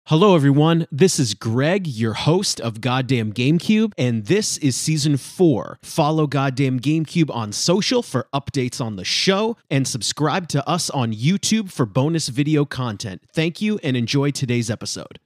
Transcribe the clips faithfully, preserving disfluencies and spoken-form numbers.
Hello, everyone. This is Greg, your host of Goddamn GameCube, and this is Season four. Follow Goddamn GameCube on social for updates on the show, and subscribe to us on YouTube for bonus video content. Thank you, and enjoy today's episode.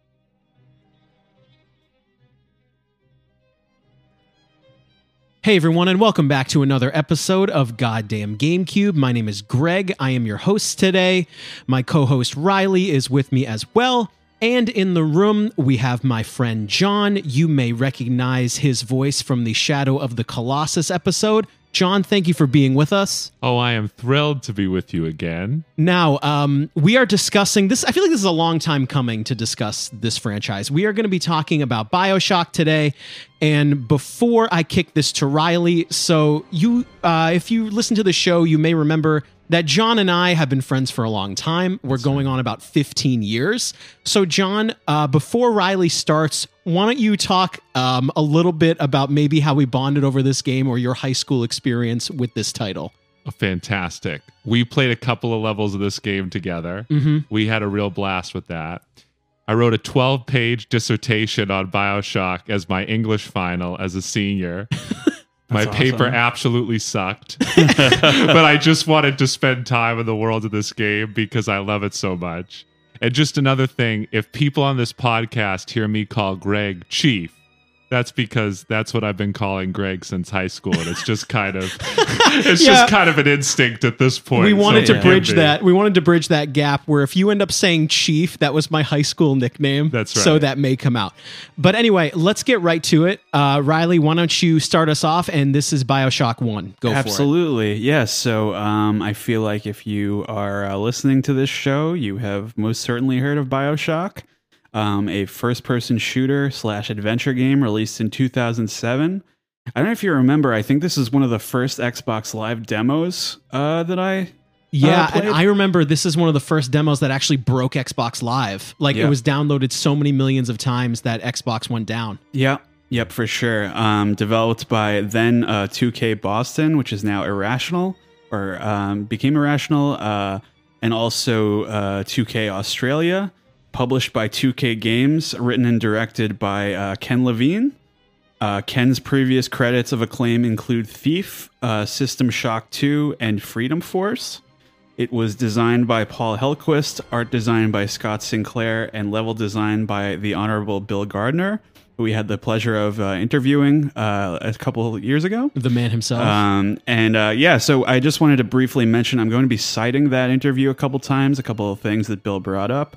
Hey everyone, and welcome back to another episode of Goddamn GameCube. My name is Greg. I am your host today. My co-host Riley is with me as well. And in the room, we have my friend John. You may recognize his voice from the Shadow of the Colossus episode. John, thank you for being with us. Oh, I am thrilled to be with you again. Now, um, we are discussing this. I feel like this is a long time coming to discuss this franchise. We are going to be talking about BioShock today. And before I kick this to Riley, so you, uh, if you listen to the show, you may remember that John and I have been friends for a long time. We're going on about fifteen years. So, John, uh, before Riley starts, why don't you talk um, a little bit about maybe how we bonded over this game or your high school experience with this title? Fantastic. We played a couple of levels of this game together. Mm-hmm. We had a real blast with that. I wrote a twelve-page dissertation on BioShock as my English final as a senior. My That's paper awesome. absolutely sucked, but I just wanted to spend time in the world of this game because I love it so much. And just another thing, if people on this podcast hear me call Greg Chief, that's because that's what I've been calling Greg since high school, and it's just kind of it's Yeah. just kind of an instinct at this point. We wanted so to it bridge can be. that. We wanted to bridge that gap where if you end up saying Chief, that was my high school nickname. That's right. So that may come out. But anyway, let's get right to it. Uh, Riley, why don't you start us off? And this is BioShock one. Go for it. Absolutely. Yes. So um, I feel like if you are uh, listening to this show, you have most certainly heard of BioShock, um, a first-person shooter slash adventure game released in two thousand seven. I don't know if you remember, I think this is one of the first Xbox Live demos uh, that I Yeah, uh, played. and I remember this is one of the first demos that actually broke Xbox Live. Like Yeah. it was downloaded so many millions of times that Xbox went down. Yeah, yep, for sure. Um, developed by then uh, two K Boston, which is now Irrational, or um, became Irrational, uh, and also uh, two K Australia, published by two K Games, written and directed by uh, Ken Levine. Uh, Ken's previous credits of acclaim include Thief, uh, System Shock two, and Freedom Force. It was designed by Paul Hellquist, art designed by Scott Sinclair, and level design by the Honorable Bill Gardner, who we had the pleasure of uh, interviewing uh, a couple of years ago. The man himself. Um, and uh, yeah, so I just wanted to briefly mention, I'm going to be citing that interview a couple times, a couple of things that Bill brought up.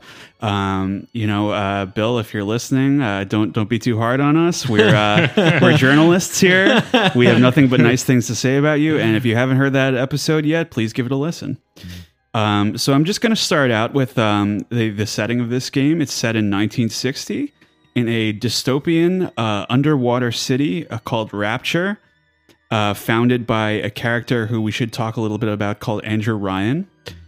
Um, you know, uh, Bill, if you're listening, uh, don't don't be too hard on us. We're uh, we're journalists here. We have nothing but nice things to say about you. And if you haven't heard that episode yet, please give it a listen. Um, so I'm just going to start out with um, the the setting of this game. It's set in nineteen sixty. In a dystopian uh, underwater city uh, called Rapture, uh, founded by a character who we should talk a little bit about called Andrew Ryan.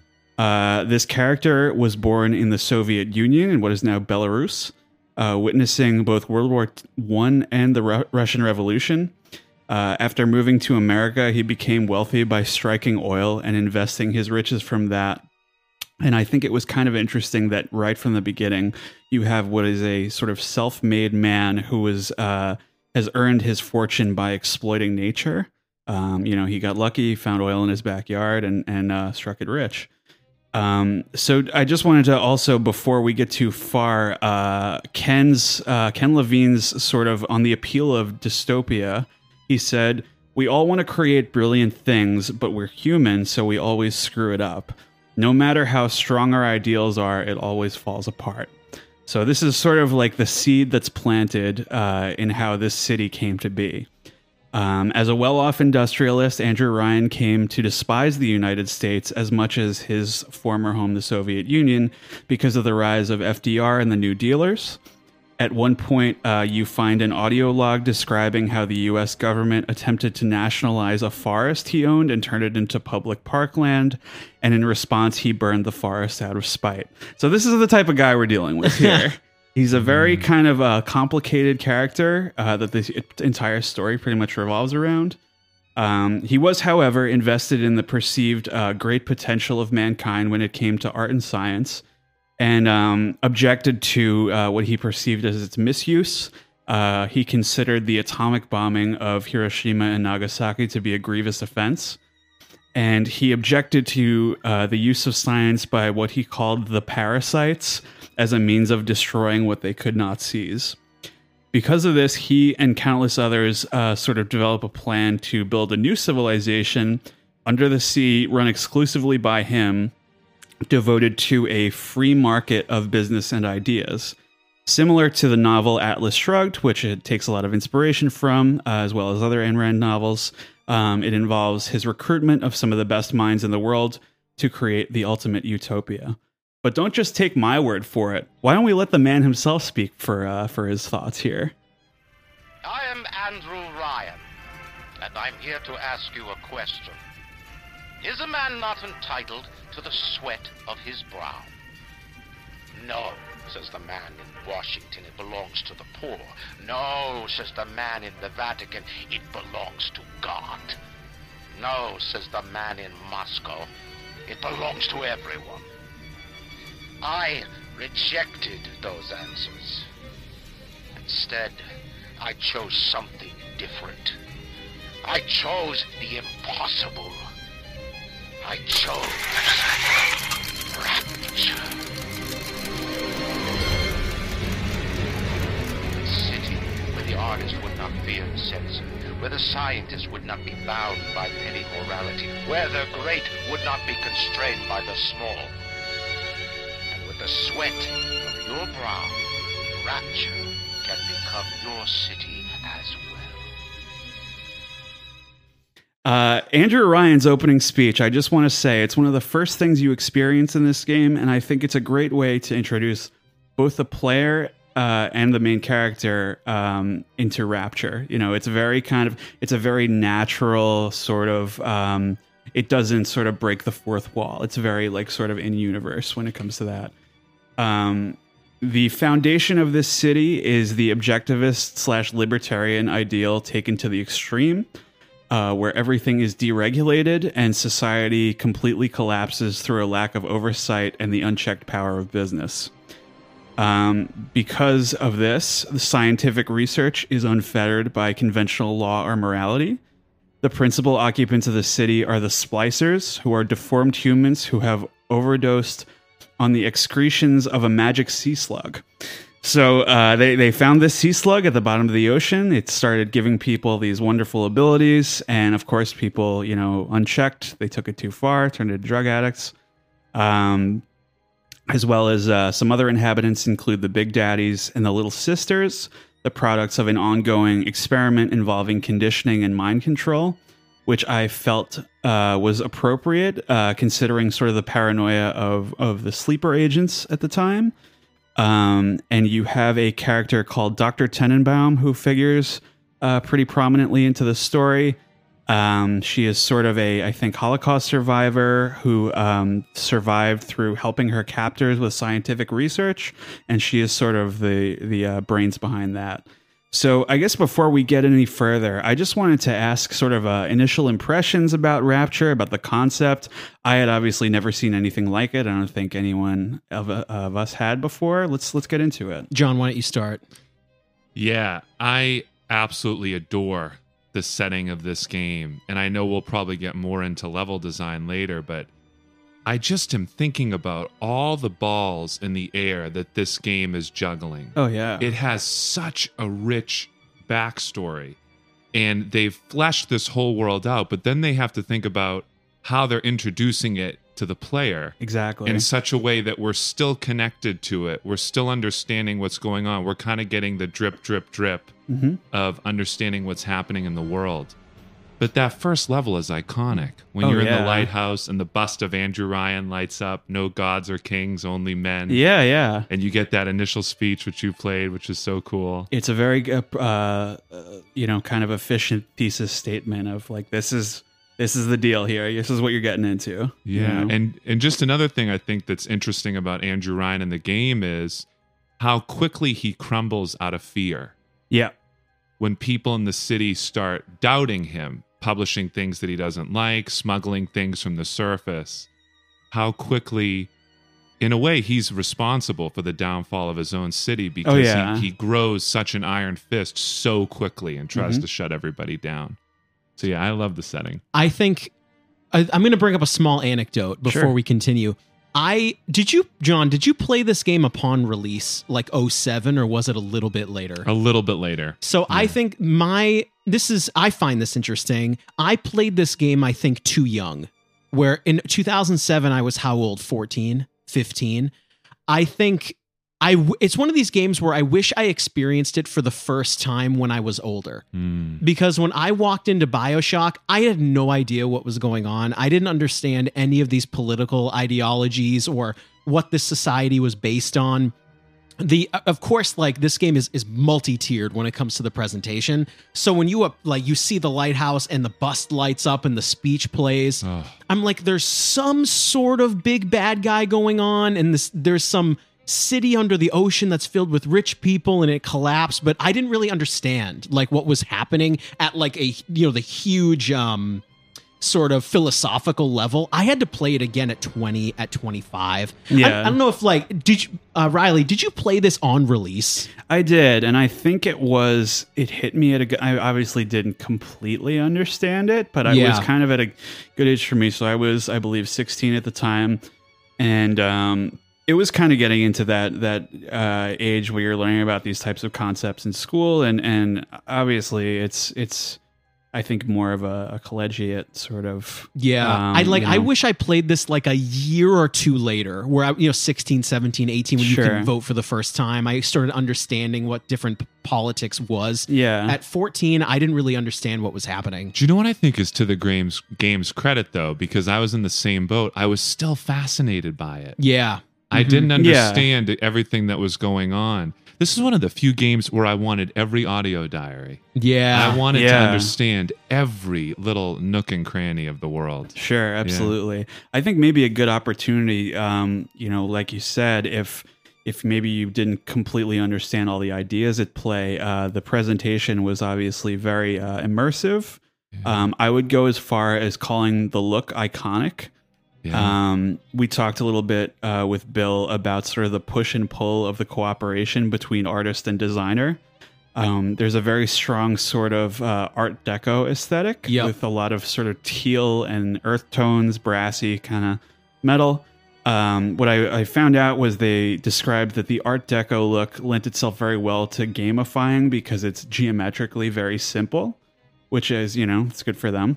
Uh, this character was born in the Soviet Union in what is now Belarus, uh, witnessing both World War One and the Ru- Russian Revolution. Uh, after moving to America, he became wealthy by striking oil and investing his riches from that. And I think it was kind of interesting that right from the beginning, you have what is a sort of self-made man who is, uh, has earned his fortune by exploiting nature. Um, you know, he got lucky, found oil in his backyard, and and uh, struck it rich. Um, so I just wanted to also, before we get too far, uh, Ken's uh, Ken Levine's sort of on the appeal of dystopia. He said, "We all want to create brilliant things, but we're human, so we always screw it up. No matter how strong our ideals are, it always falls apart." So this is sort of like the seed that's planted uh, in how this city came to be. Um, as a well-off industrialist, Andrew Ryan came to despise the United States as much as his former home, the Soviet Union, because of the rise of F D R and the New Dealers. At one point, uh, you find an audio log describing how the U S government attempted to nationalize a forest he owned and turn it into public parkland, and in response, he burned the forest out of spite. So this is the type of guy we're dealing with here. He's a very kind of uh, complicated character uh, that the entire story pretty much revolves around. Um, he was, however, invested in the perceived uh, great potential of mankind when it came to art and science. and um, objected to uh, what he perceived as its misuse. Uh, he considered the atomic bombing of Hiroshima and Nagasaki to be a grievous offense. And he objected to uh, the use of science by what he called the parasites as a means of destroying what they could not seize. Because of this, he and countless others uh, sort of develop a plan to build a new civilization under the sea, run exclusively by him, devoted to a free market of business and ideas. Similar to the novel Atlas Shrugged, which it takes a lot of inspiration from, uh, as well as other Ayn Rand novels, um, it involves his recruitment of some of the best minds in the world to create the ultimate utopia. But don't just take my word for it. Why don't we let the man himself speak for uh, for his thoughts here? I am Andrew Ryan, and I'm here to ask you a question. Is a man not entitled to the sweat of his brow? No, says the man in Washington, it belongs to the poor. No, says the man in the Vatican, it belongs to God. No, says the man in Moscow, it belongs to everyone. I rejected those answers. Instead, I chose something different. I chose the impossible. I chose rapture. A city where the artist would not fear the censor, where the scientist would not be bound by petty morality, where the great would not be constrained by the small. The sweat of your brow, rapture can become your city as well. Uh, Andrew Ryan's opening speech, I just want to say, it's one of the first things you experience in this game, and I think it's a great way to introduce both the player uh, and the main character um, into rapture. You know, it's very kind of, it's a very natural sort of... Um, it doesn't sort of break the fourth wall. It's very like sort of in universe when it comes to that. Um, the foundation of this city is the objectivist slash libertarian ideal taken to the extreme, uh, where everything is deregulated and society completely collapses through a lack of oversight and the unchecked power of business. Um, because of this, the scientific research is unfettered by conventional law or morality. The principal occupants of the city are the splicers, who are deformed humans who have overdosed on the excretions of a magic sea slug. So uh, they, they found this sea slug at the bottom of the ocean. It started giving people these wonderful abilities. And of course, people, you know, unchecked, they took it too far, turned into drug addicts. Um, as well as uh, some other inhabitants include the Big Daddies and the Little Sisters, the products of an ongoing experiment involving conditioning and mind control, which I felt uh, was appropriate, uh, considering sort of the paranoia of, of the sleeper agents at the time. Um, and you have a character called Doctor Tenenbaum, who figures uh, pretty prominently into the story. Um, she is sort of a, I think, Holocaust survivor who um, survived through helping her captors with scientific research, and she is sort of the the uh, brains behind that. So I guess before we get any further, I just wanted to ask sort of uh, initial impressions about Rapture, about the concept. I had obviously never seen anything like it. I don't think anyone of, uh, of us had before. Let's let's get into it. John, why don't you start? Yeah, I absolutely adore the setting of this game. And I know we'll probably get more into level design later, but I just am thinking about all the balls in the air that this game is juggling. Oh, yeah. It has such a rich backstory, and they've fleshed this whole world out, but then they have to think about how they're introducing it to the player. Exactly. In such a way that we're still connected to it. We're still understanding what's going on. We're kind of getting the drip, drip, drip mm-hmm. of understanding what's happening in the world. But that first level is iconic. When oh, you're yeah. in the lighthouse and the bust of Andrew Ryan lights up, no gods or kings, only men. Yeah, yeah. And you get that initial speech, which you played, which is so cool. It's a very, uh, uh, you know, kind of efficient thesis statement of like, this is this is the deal here. This is what you're getting into. Yeah. You know? And, and just another thing I think that's interesting about Andrew Ryan in the game is how quickly he crumbles out of fear. Yeah. When people in the city start doubting him, publishing things that he doesn't like, smuggling things from the surface, how quickly in a way, he's responsible for the downfall of his own city because Oh, yeah. he, he grows such an iron fist so quickly and tries Mm-hmm. to shut everybody down. So yeah, I love the setting. I think I, I'm going to bring up a small anecdote before Sure. we continue. I did you, John? Did you play this game upon release, like oh seven, or was it a little bit later? A little bit later. So I think my this is I find this interesting. I played this game I think too young. Where in two thousand seven I was how old? fourteen, fifteen. I think I w- it's one of these games where I wish I experienced it for the first time when I was older. Mm. Because when I walked into BioShock, I had no idea what was going on. I didn't understand any of these political ideologies or what this society was based on. The of course, like this game is is multi-tiered when it comes to the presentation. So when you up like you see the lighthouse and the bust lights up and the speech plays, Oh. I'm like, there's some sort of big bad guy going on, and this there's some city under the ocean that's filled with rich people and it collapsed, but I didn't really understand like what was happening at like a you know the huge um sort of philosophical level. I had to play it again at twenty, at twenty-five. Yeah. I, I don't know if like did you uh, Riley, did you play this on release? I did, and I think it was it hit me at a. g- I obviously didn't completely understand it, but I Yeah. was kind of at a good age for me. So I was, I believe, sixteen at the time, and um, it was kind of getting into that that uh, age where you're learning about these types of concepts in school, and and obviously it's it's. I think more of a, a collegiate sort of. Yeah. um, I like you I know. wish I played this like a year or two later where I you know sixteen, seventeen, eighteen when you Sure. can vote for the first time. I started understanding what different p- politics was. Yeah. At fourteen, I didn't really understand what was happening. Do you know what I think is to the game's game's credit though? Because I was in the same boat. I was still fascinated by it. Yeah. I didn't Mm-hmm. Yeah. understand everything that was going on. This is one of the few games where I wanted every audio diary. Yeah. I wanted to Yeah. understand every little nook and cranny of the world. Sure, absolutely. I think maybe a good opportunity, um, you know, like you said, if if maybe you didn't completely understand all the ideas at play, uh, the presentation was obviously very uh, immersive. Um, I would go as far as calling the look iconic. Yeah. Um, we talked a little bit uh, with Bill about sort of the push and pull of the cooperation between artist and designer. Um, there's a very strong sort of uh, Art Deco aesthetic Yep. with a lot of sort of teal and earth tones, brassy kind of metal. Um, what I, I found out was they described that the Art Deco look lent itself very well to gamifying because it's geometrically very simple, which is, you know, it's good for them.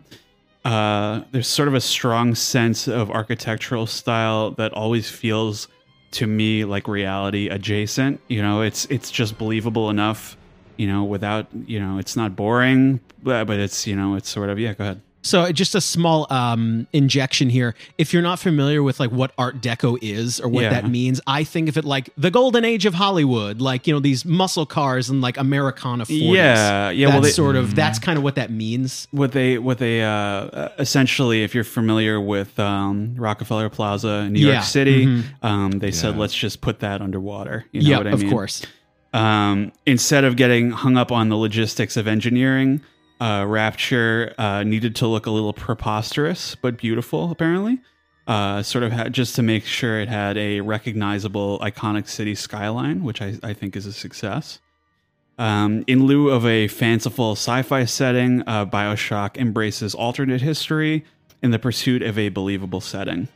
Uh, there's sort of a strong sense of architectural style that always feels to me like reality adjacent. You know, it's it's just believable enough, you know, without, you know, it's not boring, but, but it's, you know, it's sort of, yeah, go ahead. So just a small um, injection here. If you're not familiar with like what Art Deco is or what Yeah. that means, I think of it like the golden age of Hollywood, like, you know, these muscle cars and like Americana forties. Yeah, yeah, That's well, they- sort of, that's kind of what that means. What they, what they, uh, essentially, if you're familiar with um, Rockefeller Plaza in New Yeah. York City, Mhm. um, they said, Yeah. let's just put that underwater. You know Yeah, what I of mean? course. Um, instead of getting hung up on the logistics of engineering, uh, Rapture uh, needed to look a little preposterous but beautiful, apparently. Uh, sort of had, just to make sure it had a recognizable, iconic city skyline, which I, I think is a success. Um, in lieu of a fanciful sci-fi setting, uh, BioShock embraces alternate history in the pursuit of a believable setting.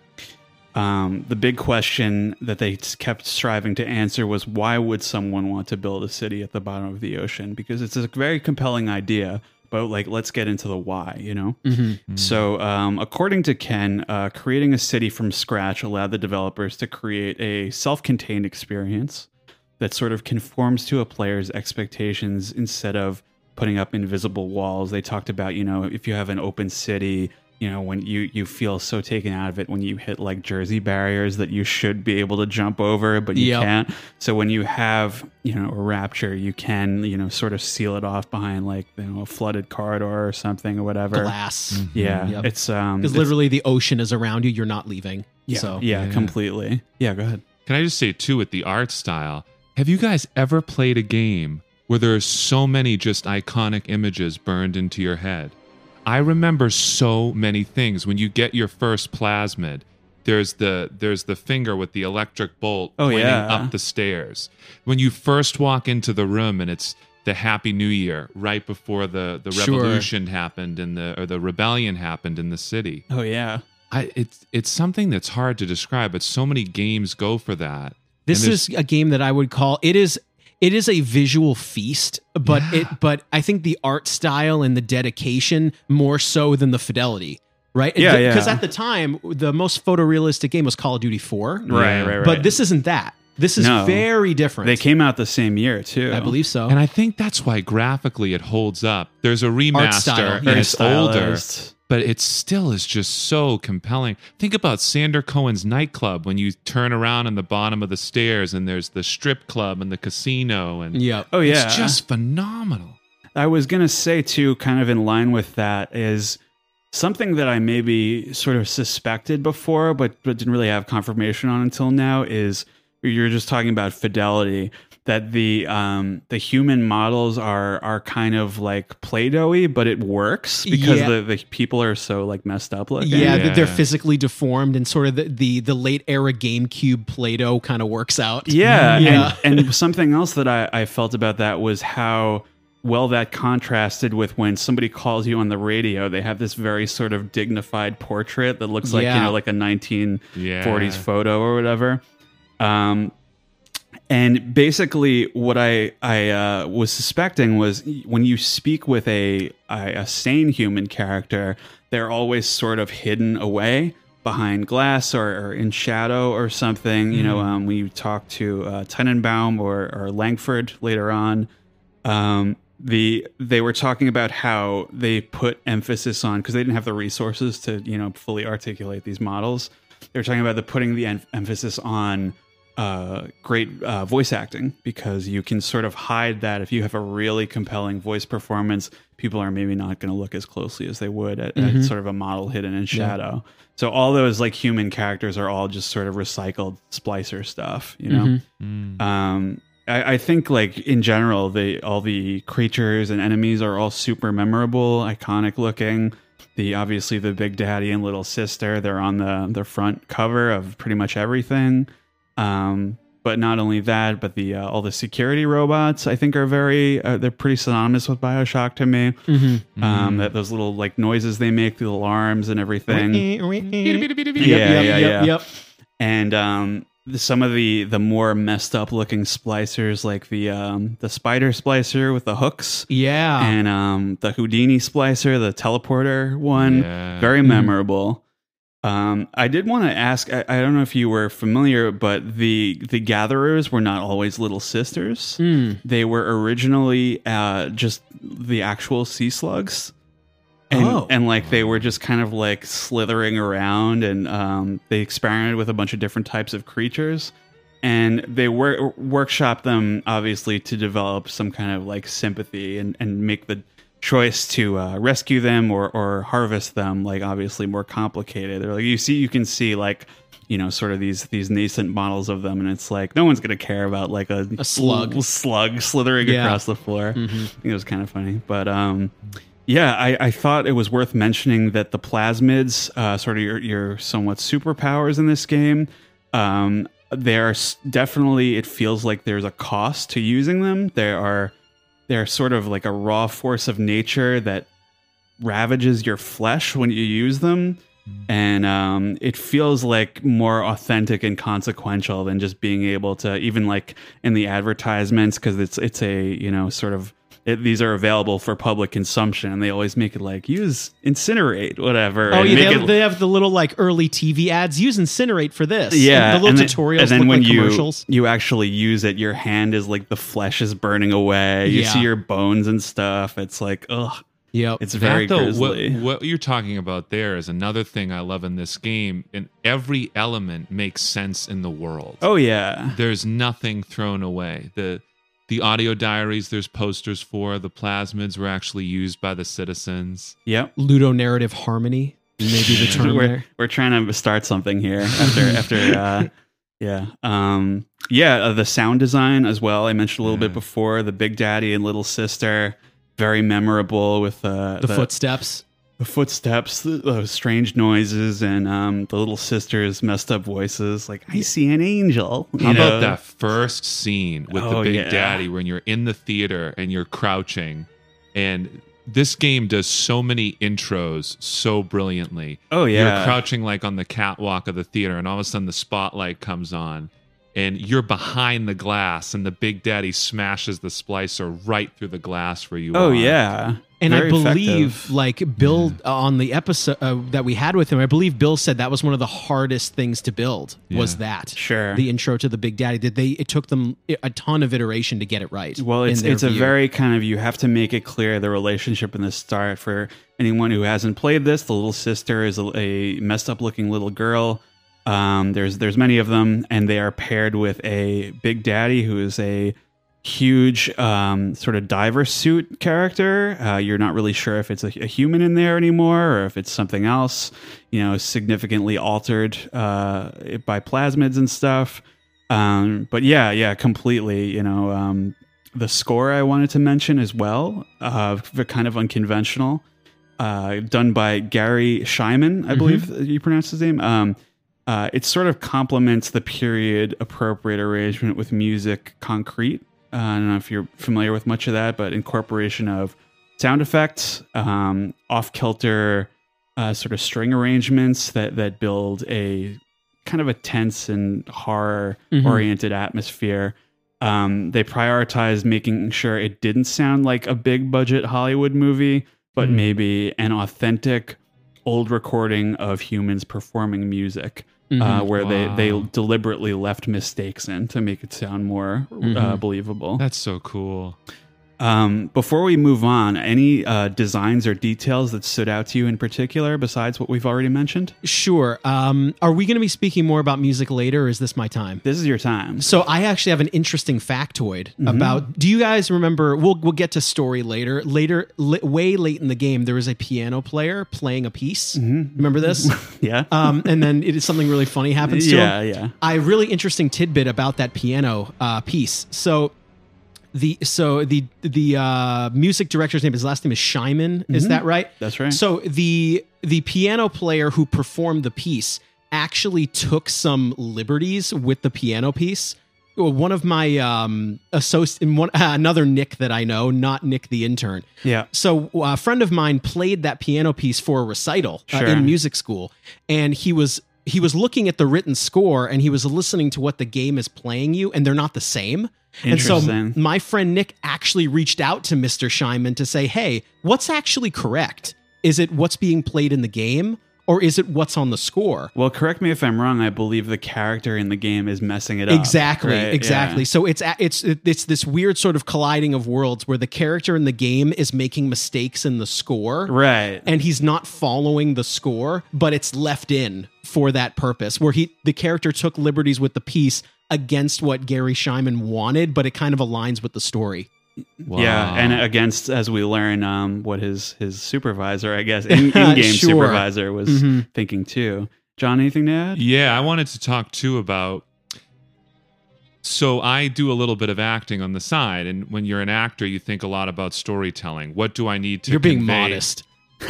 Um, the big question that they kept striving to answer was, why would someone want to build a city at the bottom of the ocean? Because it's a very compelling idea, but like, let's get into the why, you know? Mm-hmm. So, um, according to Ken, uh, creating a city from scratch allowed the developers to create a self-contained experience that sort of conforms to a player's expectations instead of putting up invisible walls. They talked about, you know, if you have an open city, you know, when you, you feel so taken out of it when you hit like Jersey barriers that you should be able to jump over, but you Yep. can't. So when you have, you know, a Rapture, you can, you know, sort of seal it off behind like, you know, a flooded corridor or something or whatever. Glass. Yeah. Yep. It's, um, Because it's- literally the ocean is around you. You're not leaving. yeah, So yeah, Yeah. completely. Yeah, go ahead. Can I just say too, with the art style, have you guys ever played a game where there are so many just iconic images burned into your head? I remember so many things. When you get your first plasmid, there's the there's the finger with the electric bolt Oh, pointing yeah. up the stairs. When you first walk into the room and it's the Happy New Year right before the, the Sure. revolution happened in the or the rebellion happened in the city. Oh yeah. I it's it's something that's hard to describe, but so many games go for that. This And is a game that I would call it is it is a visual feast, but Yeah. it but I think the art style and the dedication more so than the fidelity, right? Yeah, yeah. Because at the time, the most photorealistic game was Call of Duty four, Right, right, right. but this isn't that. This is No. very different. They came out the same year too. I believe so. And I think that's why graphically it holds up. There's a remaster style, and yeah. it's older, stylized. but it still is just so compelling. Think about Sander Cohen's nightclub when you turn around on the bottom of the stairs and there's the strip club and the casino and yeah. Oh yeah. it's just phenomenal. I was going to say, too, kind of in line with that, is something that I maybe sort of suspected before, but, but didn't really have confirmation on until now, is you're just talking about fidelity, that the um, the human models are are kind of like Play-Doh-y, but it works because Yeah. the, the people are so like messed up looking. Yeah, Yeah. that they're physically deformed, and sort of the the, the late era GameCube Play-Doh kind of works out. Yeah, Yeah. And, and something else that I, I felt about that was how well that contrasted with when somebody calls you on the radio. They have this very sort of dignified portrait that looks like, Yeah. you know, like a nineteen forties Yeah. photo or whatever. Um, and basically what I, I uh, was suspecting was when you speak with a, a, a sane human character, they're always sort of hidden away behind glass or, or in shadow or something. You know, um, when you talk to uh, Tenenbaum or, or Langford later on, um, the they were talking about how they put emphasis on, because they didn't have the resources to, you know, fully articulate these models. They were talking about the putting the em- emphasis on uh, great uh, voice acting, because you can sort of hide that. If you have a really compelling voice performance, people are maybe not going to look as closely as they would at, at sort of a model hidden in shadow. So all those like human characters are all just sort of recycled splicer stuff, you know? Um, I, I think like in general, the all the creatures and enemies are all super memorable, iconic looking. The obviously the Big Daddy and Little Sister, they're on the the front cover of pretty much everything. Um, but not only that, but the uh, all the security robots I think are very uh, they're pretty synonymous with BioShock to me. Um, that those little like noises they make, the alarms and everything. Yep, Yeah, yep, yeah, yep, yeah. yep. And um, the, some of the the more messed up looking splicers, like the um, the spider splicer with the hooks, Yeah. and um, the Houdini splicer, the teleporter one, Yeah. very memorable. Um, I did want to ask. I, I don't know if you were familiar, but the the gatherers were not always little sisters. Hmm. They were originally uh, just the actual sea slugs. And, Oh. and like they were just kind of like slithering around, and um, they experimented with a bunch of different types of creatures, and they wor- workshopped them obviously to develop some kind of like sympathy and, and make the choice to uh, rescue them or, or harvest them like obviously more complicated. They're like you see you can see like, you know, sort of these these nascent models of them, and it's like no one's gonna care about like a, A slug. little slug slithering Yeah. across the floor. I think it was kind of funny, but um yeah, I, I thought it was worth mentioning that the plasmids, uh, sort of your, your somewhat superpowers in this game, um, there are s- definitely, it feels like there's a cost to using them. There are, they're sort of like a raw force of nature that ravages your flesh when you use them. And um, it feels like more authentic and consequential than just being able to, even like in the advertisements, because it's it's a, you know, sort of, it, these are available for public consumption, and they always make it like use incinerate, whatever. Oh and yeah, make they it- have, they have the little like early T V ads. Use Incinerate for this. yeah, the little and then, tutorials and then look when like you commercials. you actually use it, your hand is like the flesh is burning away. You Yeah. see your bones and stuff. It's like ugh, Yep. it's very That, though, what, grisly. what you're talking about there is another thing I love in this game. And every element makes sense in the world. Oh yeah, There's nothing thrown away. The the audio diaries there's posters for, the plasmids were actually used by the citizens. yep. ludonarrative harmony. Maybe the term we're, there. we're trying to start something here after after uh yeah um yeah uh, the sound design as well. I mentioned a little bit Yeah. before, the Big Daddy and Little Sister, very memorable with uh The, footsteps. the footsteps, the, the strange noises, and um, the little sister's messed up voices. Like, I see an angel. you How know? about that first scene with Oh, the Big yeah. Daddy when you're in the theater and you're crouching? And this game does so many intros so brilliantly. Oh, yeah. You're crouching like on the catwalk of the theater, and all of a sudden the spotlight comes on, and you're behind the glass, and the Big Daddy smashes the splicer right through the glass where you Oh are. yeah. And Very I believe, effective. like Bill uh, on the episode uh, that we had with him, I believe Bill said that was one of the hardest things to build. Was Yeah. that Sure. the intro to the Big Daddy? Did they? It took them a ton of iteration to get it right. Well, it's in their it's a view. very kind of, you have to make it clear the relationship in the start. For anyone who hasn't played this, the little sister is a, a messed up looking little girl. Um, there's there's many of them, and they are paired with a Big Daddy who is a huge um, sort of diver suit character. Uh, you're not really sure if it's a, a human in there anymore or if it's something else. You know, significantly altered uh, by plasmids and stuff. Um, but yeah, yeah, completely. You know, um, the score I wanted to mention as well, uh, kind of unconventional, uh, done by Gary Shyman, I believe you pronounce his name. Um, uh, it sort of complements the period appropriate arrangement with music concrete. Uh, I don't know if you're familiar with much of that, but incorporation of sound effects, um, off-kilter uh, sort of string arrangements that that build a kind of a tense and horror-oriented atmosphere. Um, they prioritized making sure it didn't sound like a big-budget Hollywood movie, but Mhm. maybe an authentic old recording of humans performing music. Uh, Mhm. where they, they Wow. deliberately left mistakes in to make it sound more uh, Mhm. believable. That's so cool. Um, before we move on, any uh, designs or details that stood out to you in particular besides what we've already mentioned? Sure. Um, are we going to be speaking more about music later, or is this my time? This is your time. So I actually have an interesting factoid Mm-hmm. about. Do you guys remember? We'll we'll get to story later. Later, li- way late in the game, there was a piano player playing a piece. Mm-hmm. Remember this? Yeah. um, and then it is something really funny happens to yeah, him. yeah. I really interesting tidbit about that piano uh, piece. So the so the the uh, music director's name, his last name is Shyman. Is that right? That's right. So the the piano player who performed the piece actually took some liberties with the piano piece. Well, One of my um associate, one uh, another Nick that I know, not Nick the intern. Yeah. So a friend of mine played that piano piece for a recital uh, Sure. in music school, and he was he was looking at the written score and he was listening to what the game is playing you, and they're not the same. And so Interesting. my friend Nick actually reached out to Mister Shyman to say, "Hey, what's actually correct? Is it what's being played in the game, or is it what's on the score?" Well, correct me if I'm wrong. I believe the character in the game is messing it up. Exactly, right? exactly. Yeah. So it's a- it's it's this weird sort of colliding of worlds where the character in the game is making mistakes in the score, Right. and he's not following the score, but it's left in for that purpose, where he the character took liberties with the piece against what Gary Shyman wanted, but it kind of aligns with the story. Wow. Yeah, and against, as we learn, um, what his his supervisor, I guess, in, in-game Sure. supervisor was Mhm. thinking too. John, anything to add? Yeah, I wanted to talk too about. So I do a little bit of acting on the side, and when you're an actor, you think a lot about storytelling. What do I need to? You're being convey? modest.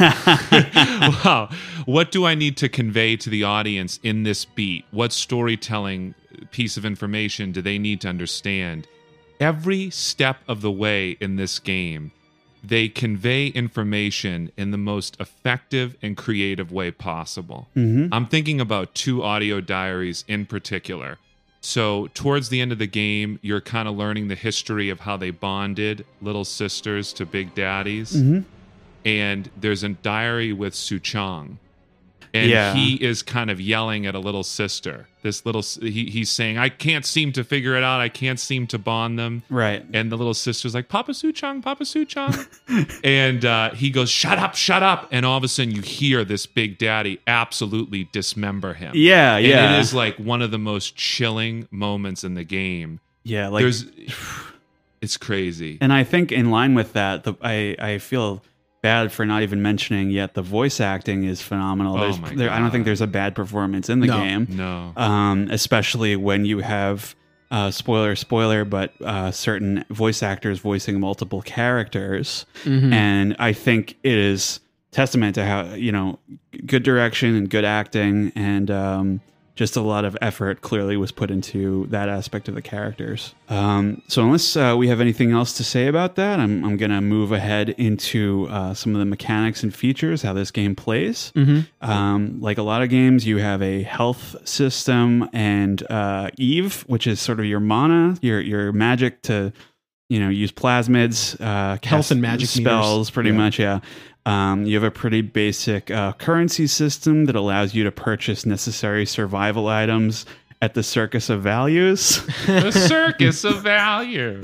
Wow. What do I need to convey to the audience in this beat? What storytelling piece of information do they need to understand? Every step of the way in this game, they convey information in the most effective and creative way possible. Mm-hmm. I'm thinking about two audio diaries in particular. So, towards the end of the game, you're kind of learning the history of how they bonded, little sisters to big daddies. Mm-hmm. And there's a diary with Su Chang. And Yeah. he is kind of yelling at a little sister. This little, he, he's saying, I can't seem to figure it out. I can't seem to bond them. Right. And the little sister's like, Papa Su Chang, Papa Su Chang. and uh, he goes, shut up, shut up. And all of a sudden you hear this big daddy absolutely dismember him. Yeah, And yeah. it is like one of the most chilling moments in the game. Yeah, like, There's, it's crazy. and I think in line with that, the, I I feel bad for not even mentioning yet the voice acting is phenomenal. Oh There's, my there, I don't think God. there's a bad performance in the No. game. No. Um, especially when you have uh, spoiler, spoiler, but uh, certain voice actors voicing multiple characters, Mhm. and I think it is testament to how, you know, good direction and good acting, and um, just a lot of effort clearly was put into that aspect of the characters. Um, so unless uh, we have anything else to say about that, I'm, I'm going to move ahead into uh, some of the mechanics and features, how this game plays. Mm-hmm. Um, like a lot of games, you have a health system and uh, Eve, which is sort of your mana, your your magic to, you know, use plasmids, uh, Health and magic spells, meters. pretty Yeah. much, yeah. Um, you have a pretty basic uh, currency system that allows you to purchase necessary survival items at the Circus of Values. The circus of value.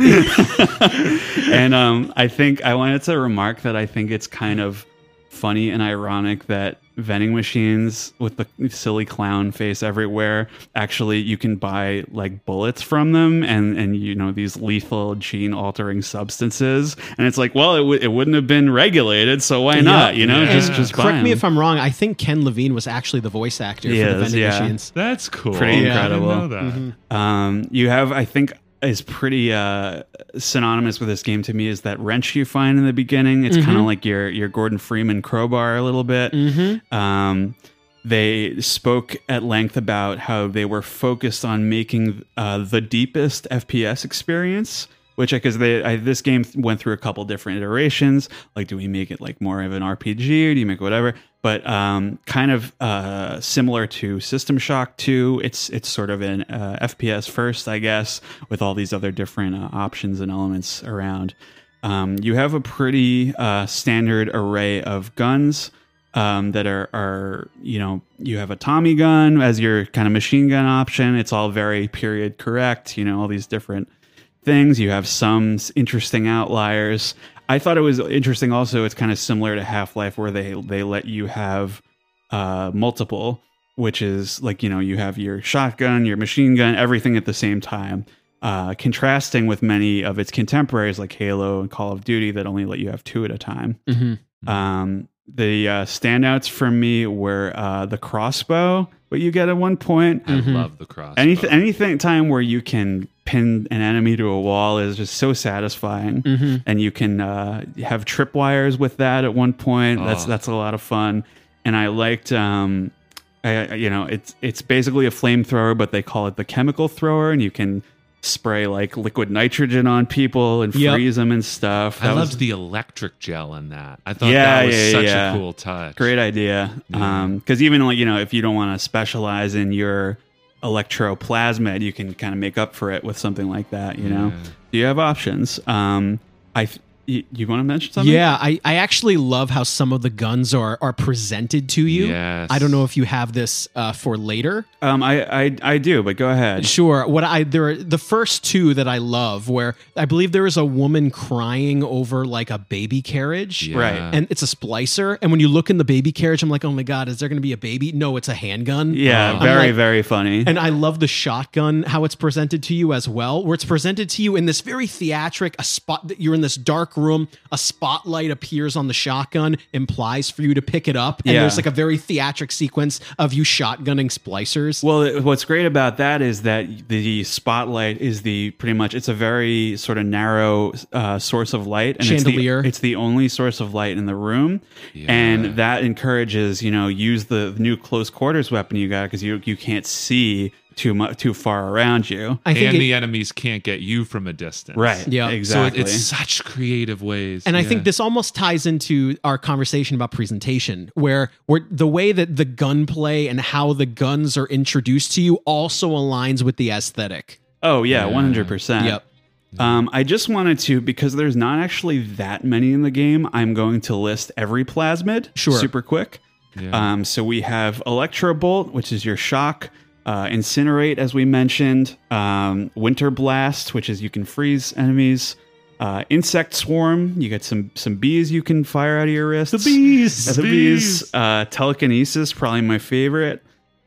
And um, I think I wanted to remark that I think it's kind of funny and ironic that vending machines with the silly clown face everywhere, actually you can buy like bullets from them and and you know, these lethal gene altering substances, and it's like, well, it, w- it wouldn't have been regulated, so why not, you know? Yeah. just just buy Correct me 'em. if I'm wrong. I think Ken Levine was actually the voice actor He for the is, vending yeah. machines. That's cool. Pretty Yeah, I didn't incredible. know that. Um, you have, I think, is pretty uh, synonymous with this game to me is that wrench you find in the beginning. It's kind of like your your Gordon Freeman crowbar a little bit. Mm-hmm. Um, they spoke at length about how they were focused on making uh, the deepest F P S experience. Which, because they I, this game went through a couple different iterations. Like, do we make it like more of an R P G, or do you make whatever? But um, kind of uh, similar to System Shock two, it's it's sort of an uh, F P S first, I guess, with all these other different uh, options and elements around. Um, you have a pretty uh, standard array of guns um, that are are you know, you have a Tommy gun as your kind of machine gun option. It's all very period correct. You know, all these different things. You have some s- interesting outliers. I thought it was interesting also, it's kind of similar to Half-Life where they they let you have uh multiple, which is like, you know, you have your shotgun, your machine gun, everything at the same time, uh contrasting with many of its contemporaries like Halo and Call of Duty that only let you have two at a time. Mm-hmm. Um the uh, standouts for me were uh the crossbow, what you get at one point. I love the crossbow. Anything, anything time where you can pin an enemy to a wall is just so satisfying, Mm-hmm. and you can uh, have tripwires with that at one point. That's Oh. that's a lot of fun, and I liked, um, I, I- you know, it's it's basically a flamethrower, but they call it the chemical thrower, and you can spray like liquid nitrogen on people and Yep. freeze them and stuff. I That loved was the electric gel in that. I thought Yeah, that was yeah, such yeah. a cool touch. great idea. Yeah. Um, because even like, you know, if you don't want to specialize in your electroplasmid, you can kind of make up for it with something like that, you know. Yeah. You have options. Um, I th- you, you want to mention something? Yeah, I, I actually love how some of the guns are are presented to you. Yes. I don't know if you have this uh, for later. Um, I, I I do, but go ahead. Sure. What I there are the first two that I love, where I believe there is a woman crying over like a baby carriage. Yeah. Right. And it's a splicer. And when you look in the baby carriage, I'm like, oh my God, is there going to be a baby? No, it's a handgun. Yeah, I'm very like- very funny. And I love the shotgun, how it's presented to you as well, where it's presented to you in this very theatric, a spot that you're in this dark room, a spotlight appears on the shotgun, implies for you to pick it up. And Yeah. there's like a very theatric sequence of you shotgunning splicers. Well, it- what's great about that is that the spotlight is the pretty much, it's a very sort of narrow uh, source of light, and Chandelier. It's the, it's the only source of light in the room, Yeah. and that encourages, you know, use the new close quarters weapon you got because you you can't see too much too far around you. I think and it- the enemies can't get you from a distance. Right. Yeah. So it- Exactly. So it, it's such creative ways. And I Yeah. think this almost ties into our conversation about presentation, where where the way that the gunplay and how the guns are introduced to you also aligns with the aesthetic. oh yeah, Yeah. one hundred percent. Yep. Um, I just wanted to, because there's not actually that many in the game, I'm going to list every plasmid Sure. super quick. Yeah. Um, so we have Electro Bolt, which is your shock. Uh, Incinerate, as we mentioned. Um, Winter Blast, which is you can freeze enemies. Uh, Insect Swarm, you get some some bees you can fire out of your wrists. bees. Uh, the bees. Uh, Telekinesis, probably my favorite.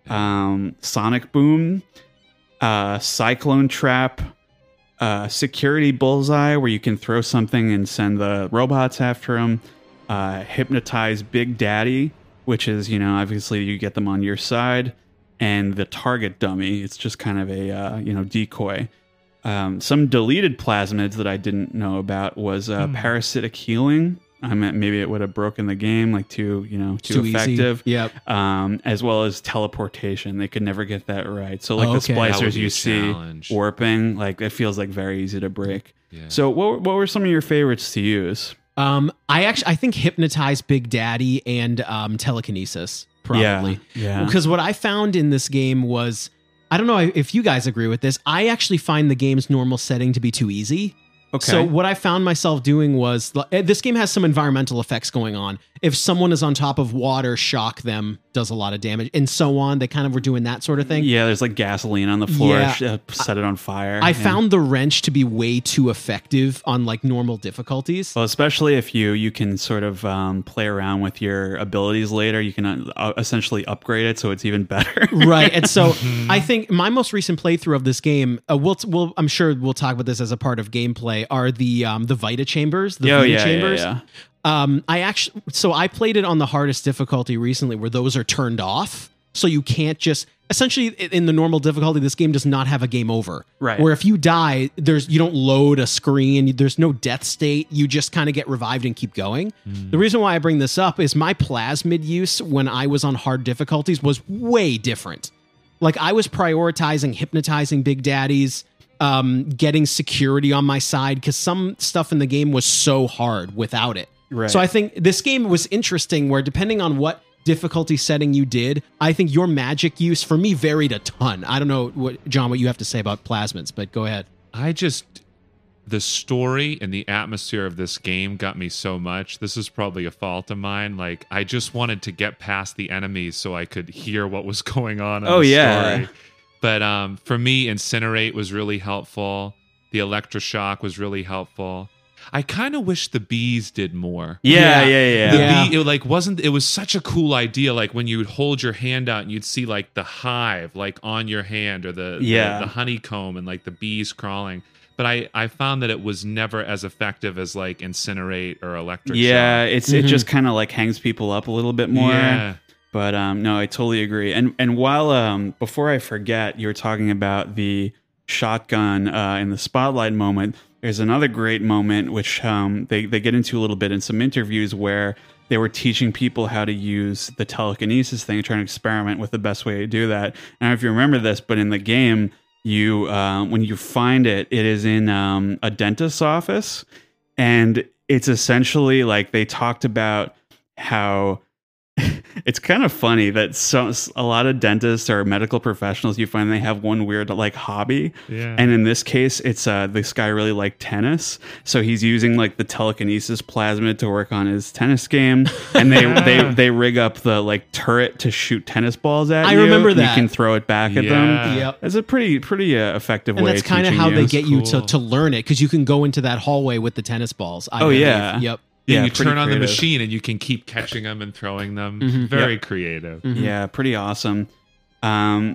Um, Sonic Boom. Uh, Cyclone Trap. Uh, Security Bullseye, where you can throw something and send the robots after them. Uh, Hypnotize Big Daddy, which is, you know, obviously you get them on your side. And the Target Dummy, it's just kind of a, uh, you know, decoy. Um, some deleted plasmids that I didn't know about was uh, Parasitic Healing, I mean, maybe it would have broken the game, like too, you know, too, Too easy. effective. Yep. Um, as well as teleportation, they could never get that right. So like Oh, the okay. That would splicers be a you see challenge. warping, like it feels like very easy to break. Yeah. So what what were some of your favorites to use? Um, I actually I think Hypnotize Big Daddy and um, Telekinesis probably. Yeah, yeah. Because what I found in this game was, I don't know if you guys agree with this, I actually find the game's normal setting to be too easy. Okay. So what I found myself doing was, this game has some environmental effects going on. If someone is on top of water, shock them does a lot of damage, and so on. They kind of were doing that sort of thing. Yeah, there's like gasoline on the floor. Yeah. sh- uh, set it on fire. I Yeah. found the wrench to be way too effective on like normal difficulties. Well, especially if you you can sort of um, play around with your abilities later, you can uh, essentially upgrade it so it's even better. Right. And so I think my most recent playthrough of this game, uh, we'll, we'll, I'm sure we'll talk about this as a part of gameplay, are the um, the Vita chambers, the Oh, Vita yeah, yeah, chambers. yeah. Um, I actually, so I played it on the hardest difficulty recently where those are turned off. So you can't just, essentially in the normal difficulty, this game does not have a game over. Right. Where if you die, there's, you don't load a screen, there's no death state. You just kind of get revived and keep going. The reason why I bring this up is my plasmid use when I was on hard difficulties was way different. Like I was prioritizing hypnotizing Big Daddies, um, getting security on my side because some stuff in the game was so hard without it. Right. So I think this game was interesting where depending on what difficulty setting you did, I think your magic use for me varied a ton. I don't know what John, what you have to say about plasmids, but go ahead. I just, the story and the atmosphere of this game got me so much. This is probably a fault of mine. Like, I just wanted to get past the enemies so I could hear what was going on in Oh, the yeah. story. But um, for me, Incinerate was really helpful. The Electroshock was really helpful. I kind of wish the bees did more. Yeah, Yeah. yeah, yeah. The Yeah. bee, it like wasn't. It was such a cool idea. Like when you would hold your hand out and you'd see like the hive like on your hand or the Yeah. the, the honeycomb and like the bees crawling. But I I found that it was never as effective as like Incinerate or Electric Yeah, Shock. it's Mhm. it just kind of like hangs people up a little bit more. Yeah. But um, no, I totally agree. And and while um, before I forget, you were talking about the shotgun uh, in the spotlight moment. There's another great moment which um, they they get into a little bit in some interviews where they were teaching people how to use the telekinesis thing, trying to experiment with the best way to do that. I don't know if you remember this, but in the game, you uh, when you find it, it is in um, a dentist's office, and it's essentially like they talked about how it's kind of funny that so a lot of dentists or medical professionals, you find they have one weird like hobby. Yeah. And in this case, it's uh this guy really liked tennis, so he's using like the telekinesis plasmid to work on his tennis game, and they they they rig up the like turret to shoot tennis balls at I you. remember and that. You can throw it back at Yeah. them. Yep. It's a pretty pretty uh, effective And way. that's of kind of teaching how you. they get you to, cool. to learn it because you can go into that hallway with the tennis balls. I Oh, believe. yeah. Yep. Yeah, Yeah, you pretty turn on the creative. machine and you can keep catching them and throwing them. Mhm. Very creative. Mhm. Yeah, pretty awesome. Um,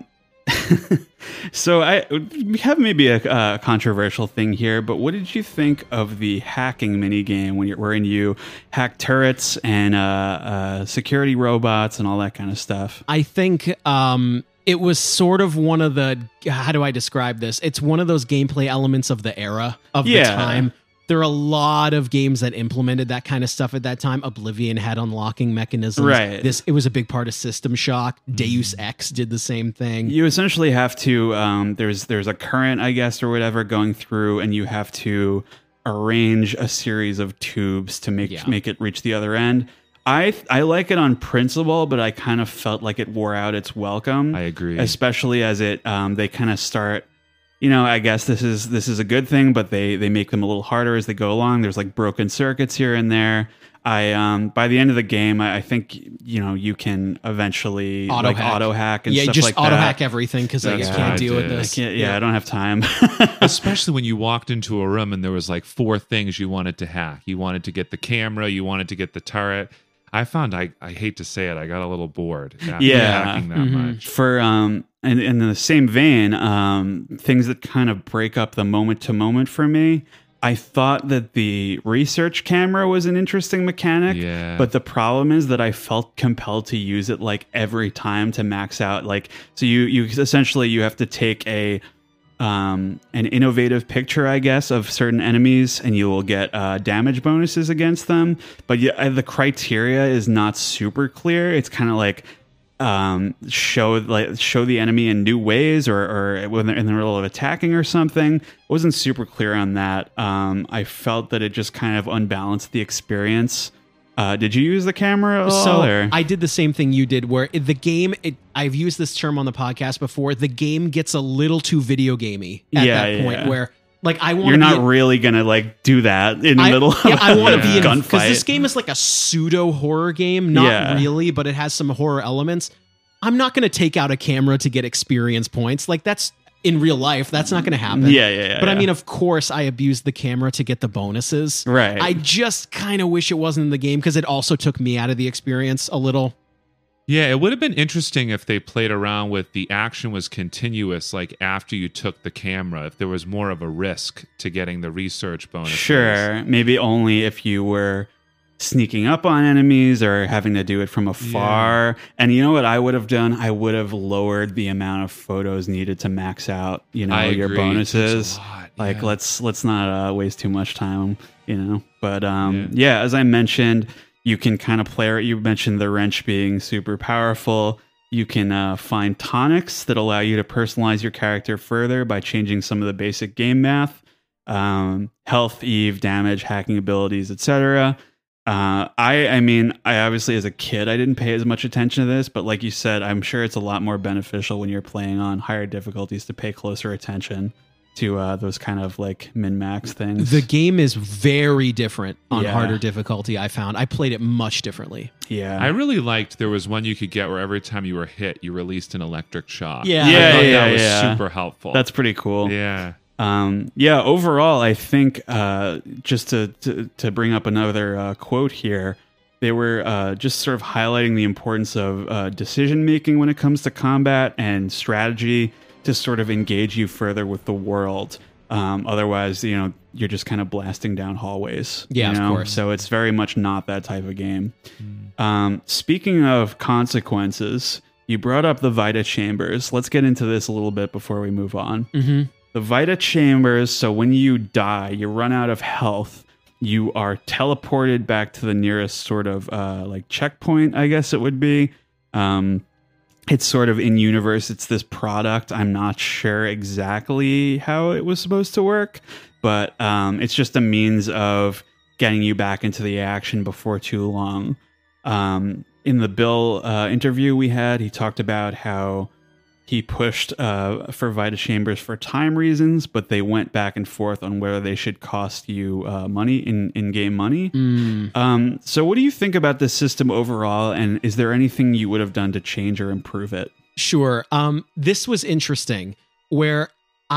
so I we have maybe a, a controversial thing here, but what did you think of the hacking mini game when you're wherein you hack turrets and uh, uh, security robots and all that kind of stuff? I think um, it was sort of one of the, how do I describe this? It's one of those gameplay elements of the era, of Yeah. the time. There are a lot of games that implemented that kind of stuff at that time. Oblivion had unlocking mechanisms. Right. This it was a big part of System Shock. Deus Ex did the same thing. You essentially have to um, there's there's a current, I guess, or whatever going through, and you have to arrange a series of tubes to make Yeah. make it reach the other end. I I like it on principle, but I kind of felt like it wore out its welcome. I agree. Especially as it um, they kind of start. You know, I guess this is this is a good thing, but they they make them a little harder as they go along. There's like broken circuits here and there. I um by the end of the game, I, I think you know you can eventually Auto like hack. auto hack and yeah, stuff just like auto that. hack everything because I That's just what can't I deal with did. I this. can't, yeah, I don't have time. Especially when you walked into a room and there was like four things you wanted to hack. You wanted to get the camera, you wanted to get the turret. I found I, I hate to say it, I got a little bored after Yeah. hacking that Mhm. much. For um and, and in the same vein, um things that kind of break up the moment to moment for me. I thought that the research camera was an interesting mechanic, Yeah. but the problem is that I felt compelled to use it like every time to max out. Like, so you you essentially you have to take a um, an innovative picture, I guess, of certain enemies, and you will get uh, damage bonuses against them. But yeah, the criteria is not super clear. It's kind of like um, show like show the enemy in new ways, or, or when they're in the middle of attacking or something. It wasn't super clear on that. Um, I felt that it just kind of unbalanced the experience. Uh, did you use the camera at all? So or? I did the same thing you did, where the game, it, I've used this term on the podcast before, the game gets a little too video gamey at Yeah, that point yeah. where like I want You're to not be in, really gonna like do that in the I, middle yeah, of I want to a be in gunfight. because this game is like a pseudo horror game, not Yeah. really, but it has some horror elements. I'm not going to take out a camera to get experience points. Like that's in real life, that's not going to happen. Yeah, yeah, yeah. But I yeah. mean, of course, I abused the camera to get the bonuses. Right. I just kind of wish it wasn't in the game because it also took me out of the experience a little. Yeah, it would have been interesting if they played around with the action was continuous, like after you took the camera, if there was more of a risk to getting the research bonus. Sure, maybe only if you were sneaking up on enemies or having to do it from afar. Yeah. And you know what I would have done? I would have lowered the amount of photos needed to max out, you know, I your agree. bonuses. Lot, like yeah. let's let's not uh, waste too much time, you know. But um Yeah. yeah, as I mentioned, you can kind of play. You mentioned the wrench being super powerful. You can uh, find tonics that allow you to personalize your character further by changing some of the basic game math, um, health, Eve, damage, hacking abilities, et cetera. Uh, I, I mean, I obviously as a kid I didn't pay as much attention to this, but like you said, I'm sure it's a lot more beneficial when you're playing on higher difficulties to pay closer attention to uh, those kind of like min-max things. The game is very different on Yeah. harder difficulty, I found. I played it much differently. yeah, I really liked there was one you could get where every time you were hit, you released an electric shock. Yeah. I Yeah, thought yeah, that was yeah. super helpful. that's pretty cool. yeah. Um, yeah, overall, I think uh, just to, to to bring up another uh, quote here, they were uh, just sort of highlighting the importance of uh, decision making when it comes to combat and strategy to sort of engage you further with the world. Um, otherwise, you know, you're just kind of blasting down hallways. Yeah, you of know? course. So it's very much not that type of game. Um, speaking of consequences, you brought up the Vita Chambers. Let's get into this a little bit before we move on. Mm-hmm. The Vita Chambers, so when you die, you run out of health, you are teleported back to the nearest sort of uh, like checkpoint, I guess it would be. Um, it's sort of in universe, it's this product. I'm not sure exactly how it was supposed to work, but um, it's just a means of getting you back into the action before too long. Um, in the Bill uh, interview we had, he talked about how he pushed uh, for Vita Chambers for time reasons, but they went back and forth on whether they should cost you uh, money, in, in-game money. Mm. Um, so what do you think about this system overall, and is there anything you would have done to change or improve it? Sure. Um, this was interesting, where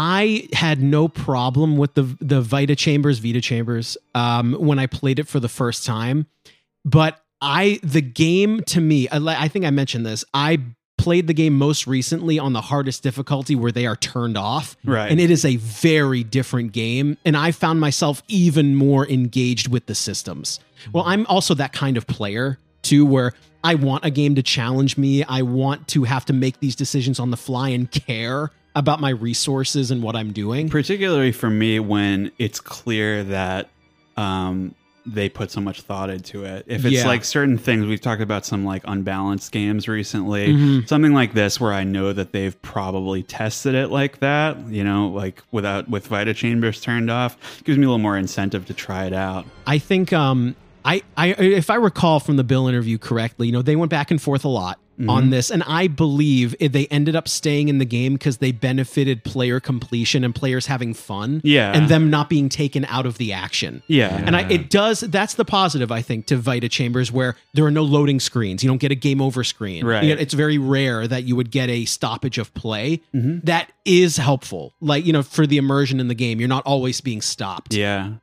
I had no problem with the the Vita Chambers, Vita Chambers, um, when I played it for the first time. But I, the game to me, I, I think I mentioned this, I played the game most recently on the hardest difficulty where they are turned off. Right. And it is a very different game. And I found myself even more engaged with the systems. Well, I'm also that kind of player too, where I want a game to challenge me. I want to have to make these decisions on the fly and care about my resources and what I'm doing. Particularly for me when it's clear that um, they put so much thought into it. If it's Yeah. like certain things, we've talked about some like unbalanced games recently, Mhm. something like this where I know that they've probably tested it like that, you know, like without with Vita Chambers turned off, gives me a little more incentive to try it out. I think, um, I, I, if I recall from the Bill interview correctly, you know, they went back and forth a lot Mm-hmm. on this, and I believe it, they ended up staying in the game because they benefited player completion and players having fun, Yeah. and them not being taken out of the action. Yeah. And I, it does, that's the positive, I think, to Vita Chambers, where there are no loading screens. You don't get a game over screen. Right. You know, it's very rare that you would get a stoppage of play. Mm-hmm. That is helpful. Like, you know, for the immersion in the game, you're not always being stopped. Yeah.